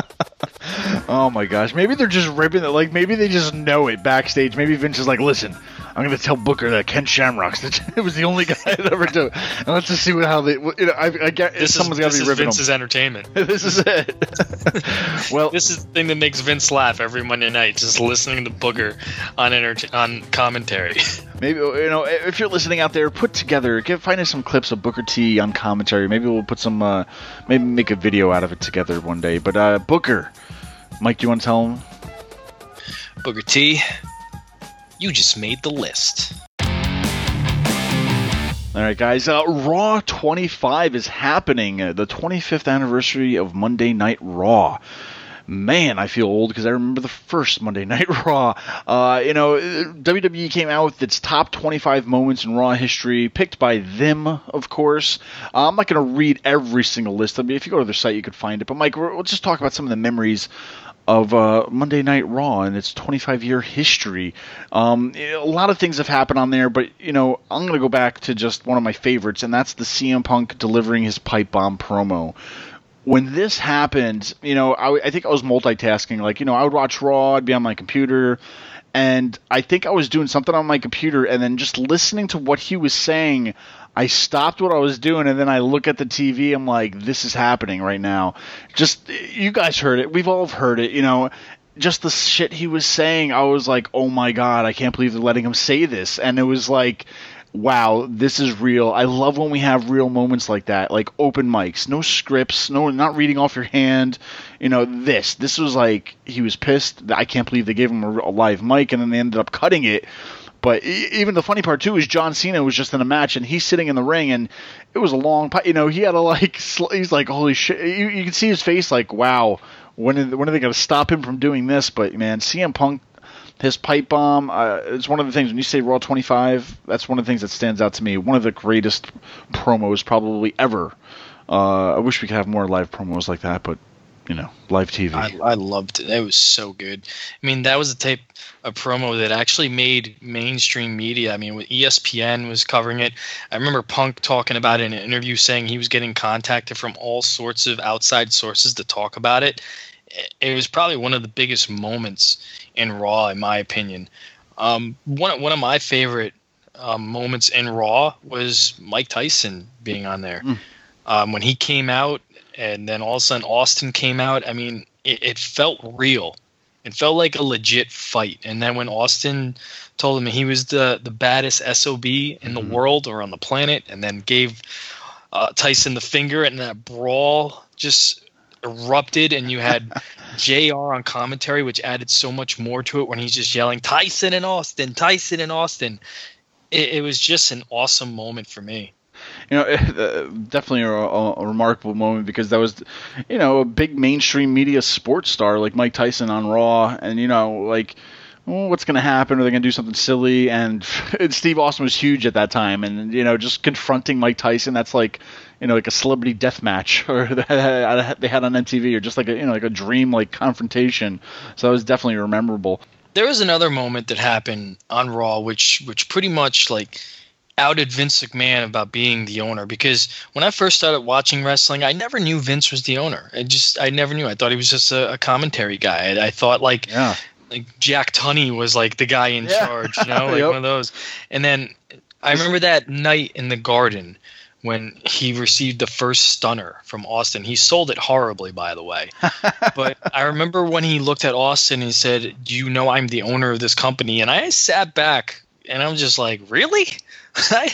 C: Oh, my gosh. Maybe they're just ripping it. Like, maybe they just know it backstage. Maybe Vince is like, listen, I'm going to tell Booker that Ken Shamrock's it was the only guy I'd ever do. And let's just see what how they. You know, I, I get
D: this
C: someone's
D: got
C: to be
D: ripping
C: ripping
D: Vince's
C: them.
D: entertainment.
C: This is it. Well,
D: this is the thing that makes Vince laugh every Monday night, just listening to Booker on enter- on commentary.
C: Maybe, you know, if you're listening out there, put together, get find us some clips of Booker T on commentary. Maybe we'll put some, uh, maybe make a video out of it together one day. But uh, Booker, Mike, do you want to tell him?
D: Booker T, you just made the list.
C: All right, guys. Uh, Raw twenty-five is happening. Uh, the twenty-fifth anniversary of Monday Night Raw. Man, I feel old because I remember the first Monday Night Raw. Uh, you know, W W E came out with its top twenty-five moments in Raw history, picked by them, of course. Uh, I'm not going to read every single list. I mean, if you go to their site, you could find it. But, Mike, we're, we'll just talk about some of the memories of uh, Monday Night Raw and its twenty-five-year history. Um, a lot of things have happened on there, but, you know, I'm going to go back to just one of my favorites, and that's the C M Punk delivering his pipe bomb promo. When this happened, you know, I, I think I was multitasking. Like, you know, I would watch Raw, I'd be on my computer, and I think I was doing something on my computer, and then just listening to what he was saying, I stopped what I was doing, and then I look at the T V, I'm like, this is happening right now. Just, you guys heard it. We've all heard it, you know. Just the shit he was saying, I was like, oh my God, I can't believe they're letting him say this. And it was like, wow, this is real. I love when we have real moments like that, like open mics, no scripts, no, not reading off your hand. You know, this, this was like, he was pissed. I can't believe they gave him a, a live mic, and then they ended up cutting it. But even the funny part, too, is John Cena was just in a match, and he's sitting in the ring, and it was a long, you know, he had to, like, he's like, holy shit. You, you can see his face, like, wow, when are, when are they going to stop him from doing this? But, man, C M Punk, his pipe bomb, uh, it's one of the things, when you say Raw twenty-five, that's one of the things that stands out to me. One of the greatest promos probably ever. Uh, I wish we could have more live promos like that, but, you know, live T V.
D: I, I loved it. It was so good. I mean, that was the type of promo that actually made mainstream media. I mean, with E S P N was covering it. I remember Punk talking about it in an interview, saying he was getting contacted from all sorts of outside sources to talk about it. It was probably one of the biggest moments in Raw, in my opinion. Um, one, one of my favorite um, moments in Raw was Mike Tyson being on there. Mm. Um, when he came out, and then all of a sudden Austin came out, I mean, it, it felt real. It felt like a legit fight. And then when Austin told him he was the, the baddest S O B in the mm-hmm. world or on the planet, and then gave uh, Tyson the finger, and that brawl just erupted, and you had J R on commentary, which added so much more to it when he's just yelling Tyson and Austin, Tyson and Austin. It, it was just an awesome moment for me.
C: You know, uh, definitely a, a remarkable moment because that was, you know, a big mainstream media sports star like Mike Tyson on Raw, and you know, like, well, what's going to happen? Are they going to do something silly? And, and Steve Austin was huge at that time, and you know, just confronting Mike Tyson, that's like, you know, like a celebrity death match, or they had on M T V, or just like a, you know, like a dream like confrontation. So that was definitely memorable.
D: There was another moment that happened on Raw, which which pretty much like outed Vince McMahon about being the owner, because when I first started watching wrestling, I never knew Vince was the owner. I just I never knew. I thought he was just a, a commentary guy. I, I thought like
C: yeah.
D: like Jack Tunney was like the guy in
C: yeah.
D: charge, you know, like
C: yep.
D: one of those. And then I remember that night in the Garden when he received the first stunner from Austin. He sold it horribly, by the way. But I remember when he looked at Austin and he said, "Do you know I'm the owner of this company?" And I sat back and I'm just like, really? I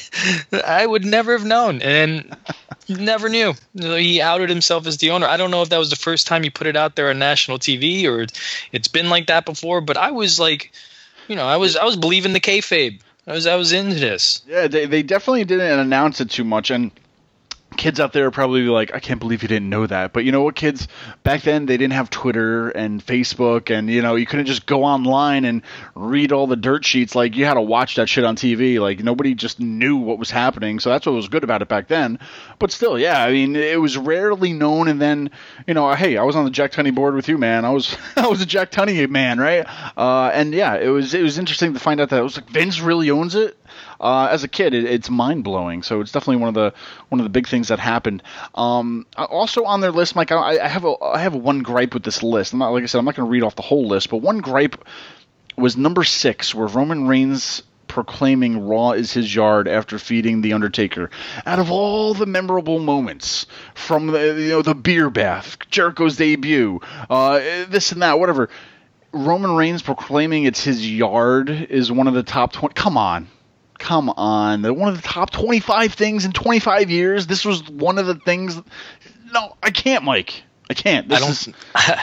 D: I would never have known, and never knew. He outed himself as the owner. I don't know if that was the first time he put it out there on national T V or it's been like that before. But I was like, you know, I was I was believing the kayfabe. I was I was into this.
C: Yeah, they they definitely didn't announce it too much, and kids out there are probably like, I can't believe you didn't know that. But you know what, kids? Back then, they didn't have Twitter and Facebook, and you know, you couldn't just go online and read all the dirt sheets. Like, you had to watch that shit on T V. Like, nobody just knew what was happening. So that's what was good about it back then. But still, yeah, I mean, it was rarely known. And then, you know, hey, I was on the Jack Tunney board with you, man. I was I was a Jack Tunney man, right? Uh, and yeah, it was it was interesting to find out that it was like Vince really owns it. Uh, as a kid, it, it's mind blowing. So it's definitely one of the one of the big things that happened. Um, also on their list, Mike, I, I have a I have one gripe with this list. I'm not, like I said, I'm not going to read off the whole list, but one gripe was number six, where Roman Reigns proclaiming Raw is his yard after feeding The Undertaker. Out of all the memorable moments from the you know the beer bath, Jericho's debut, uh, this and that, whatever, Roman Reigns proclaiming it's his yard is one of the top twenty. Come on. Come on. One of the top twenty-five things in twenty-five years. This was one of the things. No, I can't, Mike. I can't. This
D: I don't.
C: Is...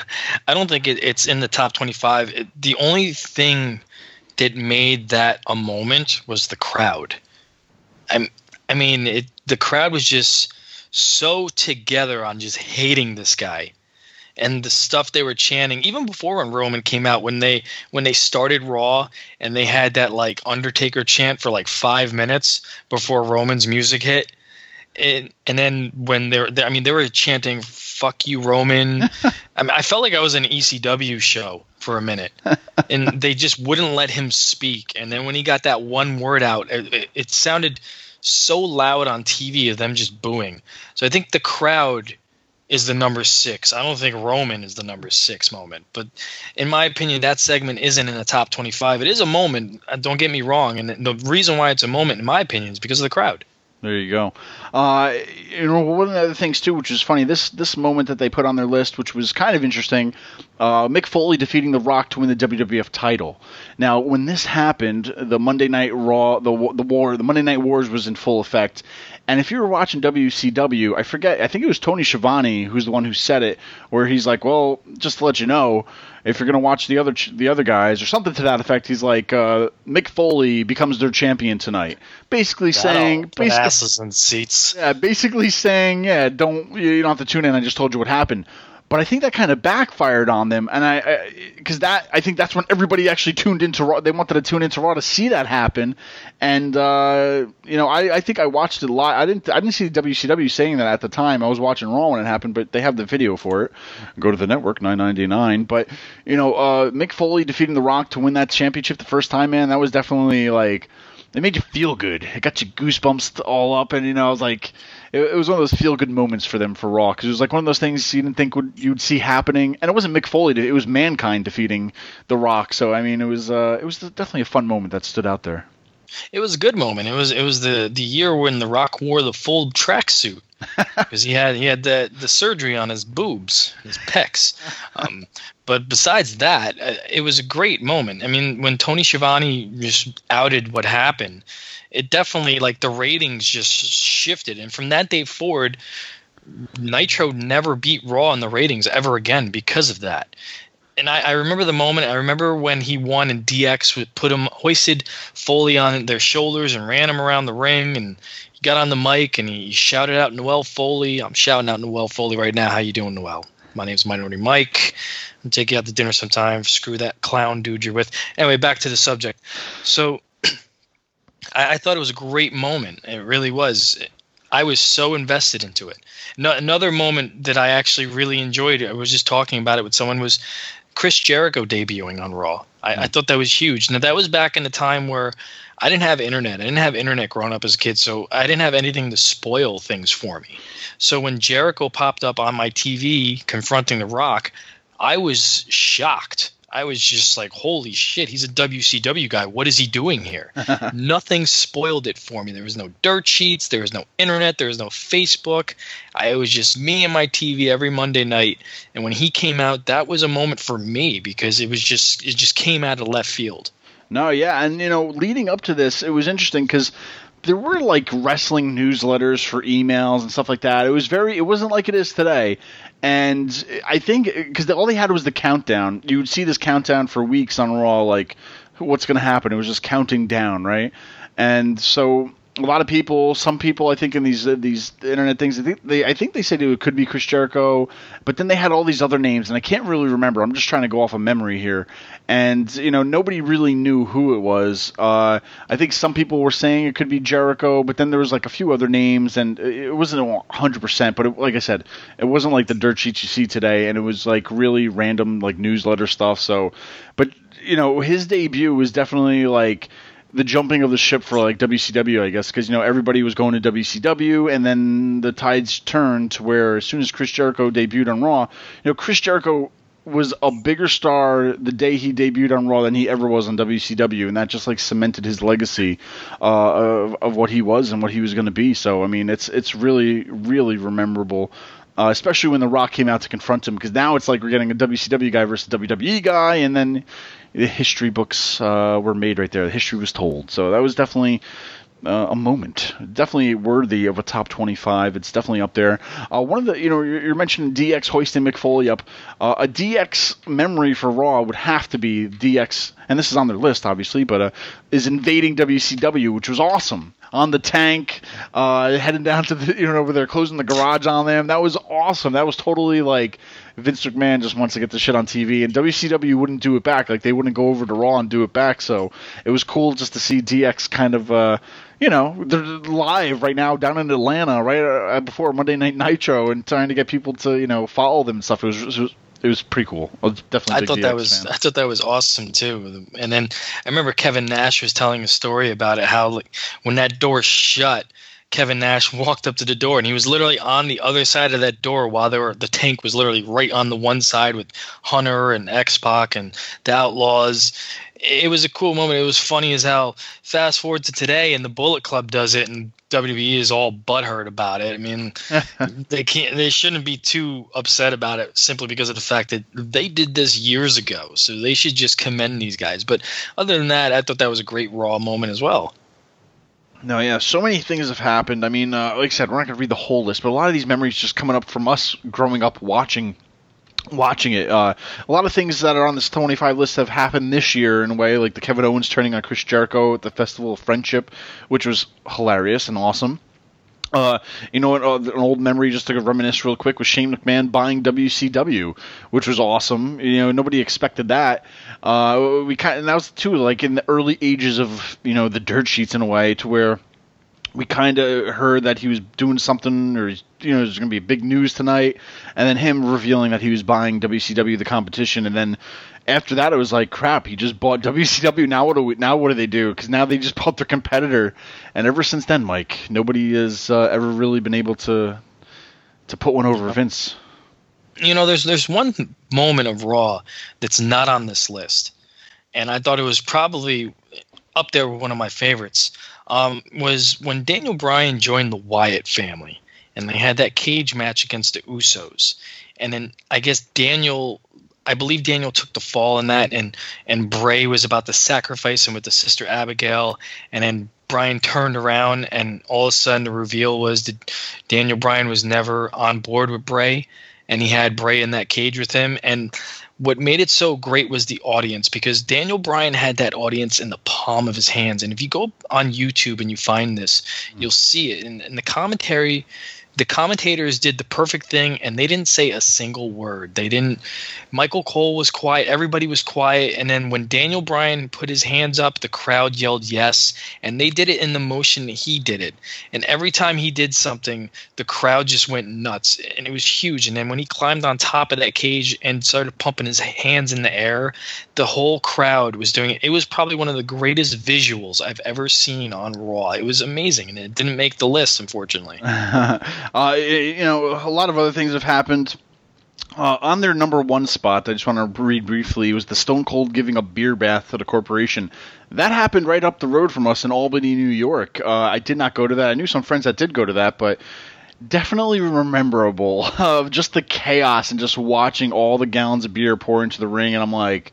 D: I don't think it, it's in the top twenty-five. It, the only thing that made that a moment was the crowd. I. I mean, it, the crowd was just so together on just hating this guy. And the stuff they were chanting, even before when Roman came out, when they when they started Raw and they had that like Undertaker chant for like five minutes before Roman's music hit, and and then when they're, they, I mean, they were chanting "fuck you, Roman." I mean, I felt like I was in an E C W show for a minute, and they just wouldn't let him speak. And then when he got that one word out, it, it, it sounded so loud on T V of them just booing. So I think the crowd is the number six. I don't think Roman is the number six moment. But in my opinion, that segment isn't in the top twenty-five. It is a moment, don't get me wrong. And the reason why it's a moment, in my opinion, is because of the crowd.
C: There you go. Uh, you know, one of the other things, too, which is funny, this this moment that they put on their list, which was kind of interesting, uh, Mick Foley defeating The Rock to win the W W F title. Now, when this happened, the Monday Night Raw, the the war, the Monday Night Wars was in full effect. And if you were watching W C W, I forget, I think it was Tony Schiavone who's the one who said it, where he's like, well, just to let you know, if you're going to watch the other the other guys, or something to that effect, he's like, uh, Mick Foley becomes their champion tonight. Basically
D: That'll
C: saying...
D: put
C: basically,
D: asses in seats.
C: Yeah, basically saying, yeah, don't you don't have to tune in, I just told you what happened. But I think that kind of backfired on them, and I, because that I think that's when everybody actually tuned into Raw. They wanted to tune into Raw to see that happen, and uh, you know, I, I think I watched it live. I didn't I didn't see W C W saying that at the time. I was watching Raw when it happened, but they have the video for it. Go to the network, nine ninety-nine. But you know, uh, Mick Foley defeating The Rock to win that championship the first time, man, that was definitely like, it made you feel good. It got you goosebumps all up, and you know, I was like, it, it was one of those feel-good moments for them for Raw, because it was like one of those things you didn't think would you'd see happening, and it wasn't Mick Foley; it was Mankind defeating The Rock. So I mean, it was uh, it was definitely a fun moment that stood out there.
D: It was a good moment. It was it was the, the year when The Rock wore the full tracksuit because he had he had the the surgery on his boobs, his pecs. Um, but besides that, uh, it was a great moment. I mean, when Tony Schiavone just outed what happened, it definitely, like, the ratings just shifted, and from that day forward, Nitro never beat Raw in the ratings ever again because of that. And I, I remember the moment. I remember when he won and D X would put him, hoisted Foley on their shoulders and ran him around the ring, and he got on the mic and he shouted out Noel Foley. I'm shouting out Noel Foley right now. How you doing, Noel? My name's Minority Mike. I'll take you out to dinner sometime. Screw that clown dude you're with. Anyway, back to the subject. So I, I thought it was a great moment. It really was. I was so invested into it. No, another moment that I actually really enjoyed, I was just talking about it with someone, was Chris Jericho debuting on Raw. I, I thought that was huge. Now, that was back in a time where I didn't have internet. I didn't have internet growing up as a kid, so I didn't have anything to spoil things for me. So when Jericho popped up on my T V confronting The Rock, I was shocked. I was just like, holy shit, he's a W C W guy. What is he doing here? Nothing spoiled it for me. There was no dirt sheets. There was no internet. There was no Facebook. I, it was just me and my T V every Monday night. And when he came out, that was a moment for me because it was just it just came out of left field.
C: No, yeah. And, you know, leading up to this, it was interesting because there were like wrestling newsletters for emails and stuff like that. It was very, it wasn't like it is today. And I think because all they had was the countdown. You would see this countdown for weeks on Raw, like what's going to happen. It was just counting down, right? And so a lot of people, some people, I think in these uh, these internet things, I think they, I think they said it could be Chris Jericho, but then they had all these other names, and I can't really remember. I'm just trying to go off of memory here, and you know, nobody really knew who it was. Uh, I think some people were saying it could be Jericho, but then there was like a few other names, and it wasn't one hundred percent. But it, like I said, it wasn't like the dirt sheets you see today, and it was like really random, like newsletter stuff. So, but you know, his debut was definitely like the jumping of the ship for like W C W, I guess, because you know everybody was going to W C W, and then the tides turned to where as soon as Chris Jericho debuted on Raw, you know, Chris Jericho was a bigger star the day he debuted on Raw than he ever was on W C W, and that just like cemented his legacy uh, of of what he was and what he was going to be. So I mean, it's it's really really memorable. Uh, especially when The Rock came out to confront him, because now it's like we're getting a W C W guy versus a W W E guy, and then the history books uh, were made right there. The history was told. So that was definitely uh, a moment. Definitely worthy of a top twenty-five. It's definitely up there. Uh, one of the, you know, you're, you're mentioning D X hoisting Mick Foley up. Uh, a D X memory for Raw would have to be D X, and this is on their list, obviously, but uh, is invading W C W, which was awesome. On the tank, uh, heading down to the, you know, over there, closing the garage on them. That was awesome. That was totally like Vince McMahon just wants to get the shit on T V, and W C W wouldn't do it back. Like they wouldn't go over to Raw and do it back. So it was cool just to see D X kind of, uh, you know, they're live right now down in Atlanta, right uh, before Monday Night Nitro, and trying to get people to, you know, follow them and stuff. It was. It was It was pretty cool. I was definitely a
D: I
C: big
D: thought
C: D X
D: that was
C: fan.
D: I thought that was awesome too. And then I remember Kevin Nash was telling a story about it, how like when that door shut, Kevin Nash walked up to the door and he was literally on the other side of that door while they were the tank was literally right on the one side with Hunter and X-Pac and the Outlaws. It was a cool moment. It was funny as hell. Fast forward to today and the Bullet Club does it and W W E is all butthurt about it. I mean, they can't. They shouldn't be too upset about it simply because of the fact that they did this years ago. So they should just commend these guys. But other than that, I thought that was a great Raw moment as well.
C: No, yeah, so many things have happened. I mean, uh, like I said, we're not going to read the whole list, but a lot of these memories just coming up from us growing up watching watching it. Uh, a lot of things that are on this twenty-five list have happened this year in a way, like the Kevin Owens turning on Chris Jericho at the Festival of Friendship, which was hilarious and awesome. Uh, you know, uh, an old memory just to reminisce real quick was Shane McMahon buying W C W, which was awesome. You know, nobody expected that. Uh, we kind and that was too like in the early ages of, you know, the dirt sheets in a way, to where we kind of heard that he was doing something, or, you know, there's going to be big news tonight, and then him revealing that he was buying W C W, the competition, and then after that it was like, crap, he just bought W C W. Now what do we, now what do they do? Because now they just bought their competitor, and ever since then, Mike, nobody has uh, ever really been able to to put one over Vince.
D: You know, there's there's one moment of Raw that's not on this list, and I thought it was probably up there with one of my favorites. Um, was when Daniel Bryan joined the Wyatt family, and they had that cage match against the Usos, and then I guess Daniel, I believe Daniel took the fall in that, and and Bray was about to sacrifice him with the sister Abigail, and then Bryan turned around, and all of a sudden the reveal was that Daniel Bryan was never on board with Bray, and he had Bray in that cage with him. And what made it so great was the audience, because Daniel Bryan had that audience in the palm of his hands. And if you go on YouTube and you find this, you'll see it. And, and the commentary, the commentators did the perfect thing, and they didn't say a single word. They didn't. Michael Cole was quiet. Everybody was quiet. And then when Daniel Bryan put his hands up, the crowd yelled yes. And they did it in the motion that he did it. And every time he did something, the crowd just went nuts. And it was huge. And then when he climbed on top of that cage and started pumping his hands in the air, the whole crowd was doing it. It was probably one of the greatest visuals I've ever seen on Raw. It was amazing. And it didn't make the list, unfortunately.
C: Uh, you know, a lot of other things have happened. Uh, on their number one spot, I just want to read briefly, was the Stone Cold giving a beer bath to the corporation. That happened right up the road from us in Albany, New York. Uh, I did not go to that. I knew some friends that did go to that, but definitely memorable of just the chaos and just watching all the gallons of beer pour into the ring. And I'm like,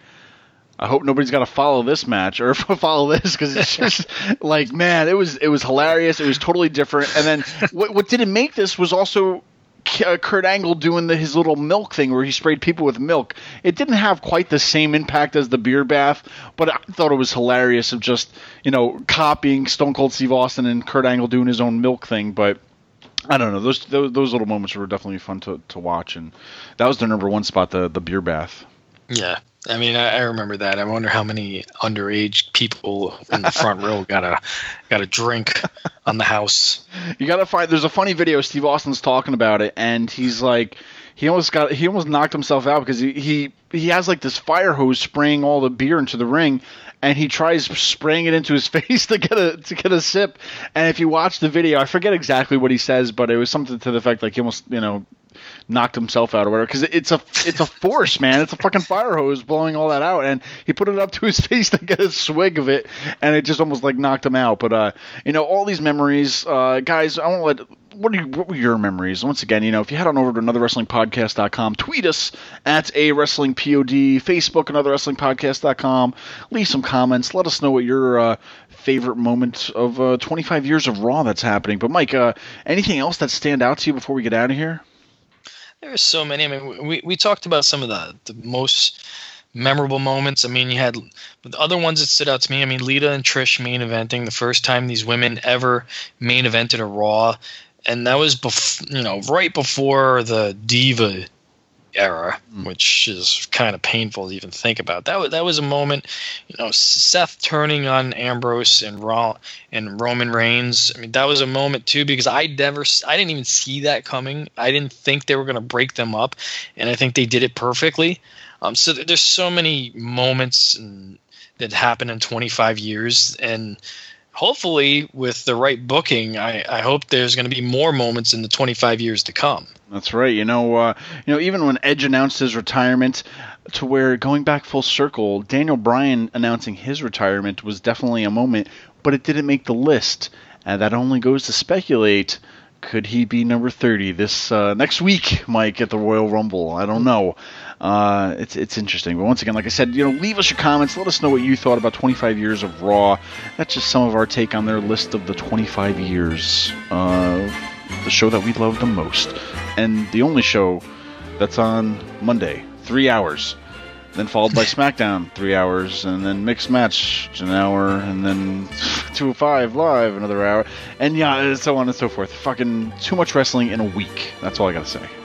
C: I hope nobody's got to follow this match or follow this, because it's just like, man, it was it was hilarious. It was totally different. And then what what didn't make this was also Kurt Angle doing the, his little milk thing where he sprayed people with milk. It didn't have quite the same impact as the beer bath, but I thought it was hilarious of just, you know, copying Stone Cold Steve Austin and Kurt Angle doing his own milk thing. But I don't know, those those, those little moments were definitely fun to, to watch, and that was their number one spot, the the beer bath.
D: Yeah. I mean, I, I remember that. I wonder how many underage people in the front row got a got a drink on the house.
C: You gotta find. There's a funny video. Steve Austin's talking about it, and he's like, he almost got, he almost knocked himself out because he he he has like this fire hose spraying all the beer into the ring, and he tries spraying it into his face to get a to get a sip. And if you watch the video, I forget exactly what he says, but it was something to the effect like he almost, you know, knocked himself out or whatever, because it's a it's a force, man. It's a fucking fire hose blowing all that out, and he put it up to his face to get a swig of it, and it just almost like knocked him out. But uh, you know, all these memories, uh, guys. I want to let. What are you, what were your memories? Once again, you know, if you head on over to another wrestling podcast dot com, tweet us at a wrestling pod, Facebook another wrestling podcast dot com, leave some comments, let us know what your uh, favorite moment of uh, twenty-five years of Raw that's happening. But Mike, uh, anything else that stand out to you before we get out of here?
D: There are so many. I mean, we, we talked about some of the, the most memorable moments. I mean, you had the other ones that stood out to me. I mean, Lita and Trish main eventing, the first time these women ever main evented a Raw. And that was, bef- you know, right before the Diva era, mm. which is kind of painful to even think about. That was, that was a moment, you know, Seth turning on Ambrose and Raw and Roman Reigns. I mean, that was a moment too, because I never, I didn't even see that coming. I didn't think they were going to break them up, and I think they did it perfectly. Um, so there's so many moments and, that happened in twenty-five years, and hopefully with the right booking, I, I hope there's going to be more moments in the twenty-five years to come.
C: That's right. You know, uh, you know, even when Edge announced his retirement, to where going back full circle, Daniel Bryan announcing his retirement was definitely a moment, but it didn't make the list. And that only goes to speculate, could he be number thirty this uh, next week, Mike, at the Royal Rumble? I don't know. Uh, it's it's interesting. But once again, like I said, you know, leave us your comments. Let us know what you thought about twenty-five years of Raw. That's just some of our take on their list of the twenty-five years of the show that we love the most. And the only show that's on Monday, three hours. Then followed by SmackDown, three hours. And then Mixed Match, an hour. And then two oh five Live, another hour. And yeah, so on and so forth. Fucking too much wrestling in a week. That's all I gotta say.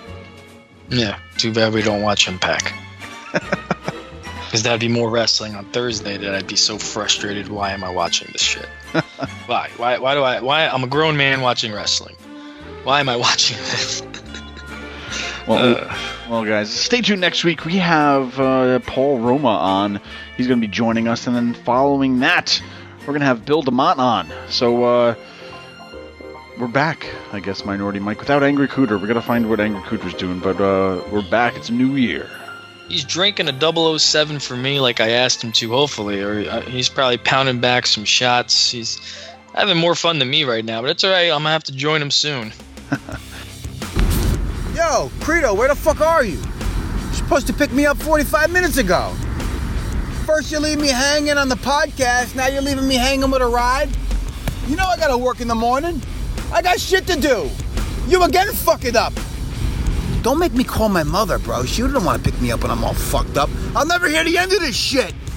D: Yeah, too bad we don't watch Impact. Because that'd be more wrestling on Thursday that I'd be so frustrated. Why am I watching this shit? Why? Why? Why do I? Why? I'm a grown man watching wrestling. Why am I watching this?
C: Well, uh, well, guys, stay tuned next week. We have uh, Paul Roma on. He's going to be joining us, and then following that, we're going to have Bill DeMott on. So uh, we're back, I guess, Minority Mike, without Angry Cooter. We got to find what Angry Cooter's doing, but uh, we're back. It's a new year.
D: He's drinking a double oh seven for me, like I asked him to. Hopefully, or uh, he's probably pounding back some shots. He's having more fun than me right now, but it's all right. I'm gonna have to join him soon.
A: Yo, Credo, where the fuck are you? You're supposed to pick me up forty-five minutes ago. First you leave me hanging on the podcast, now you're leaving me hanging with a ride? You know I gotta work in the morning. I got shit to do. You again fuck it up. Don't make me call my mother, bro. She don't want to pick me up when I'm all fucked up. I'll never hear the end of this shit.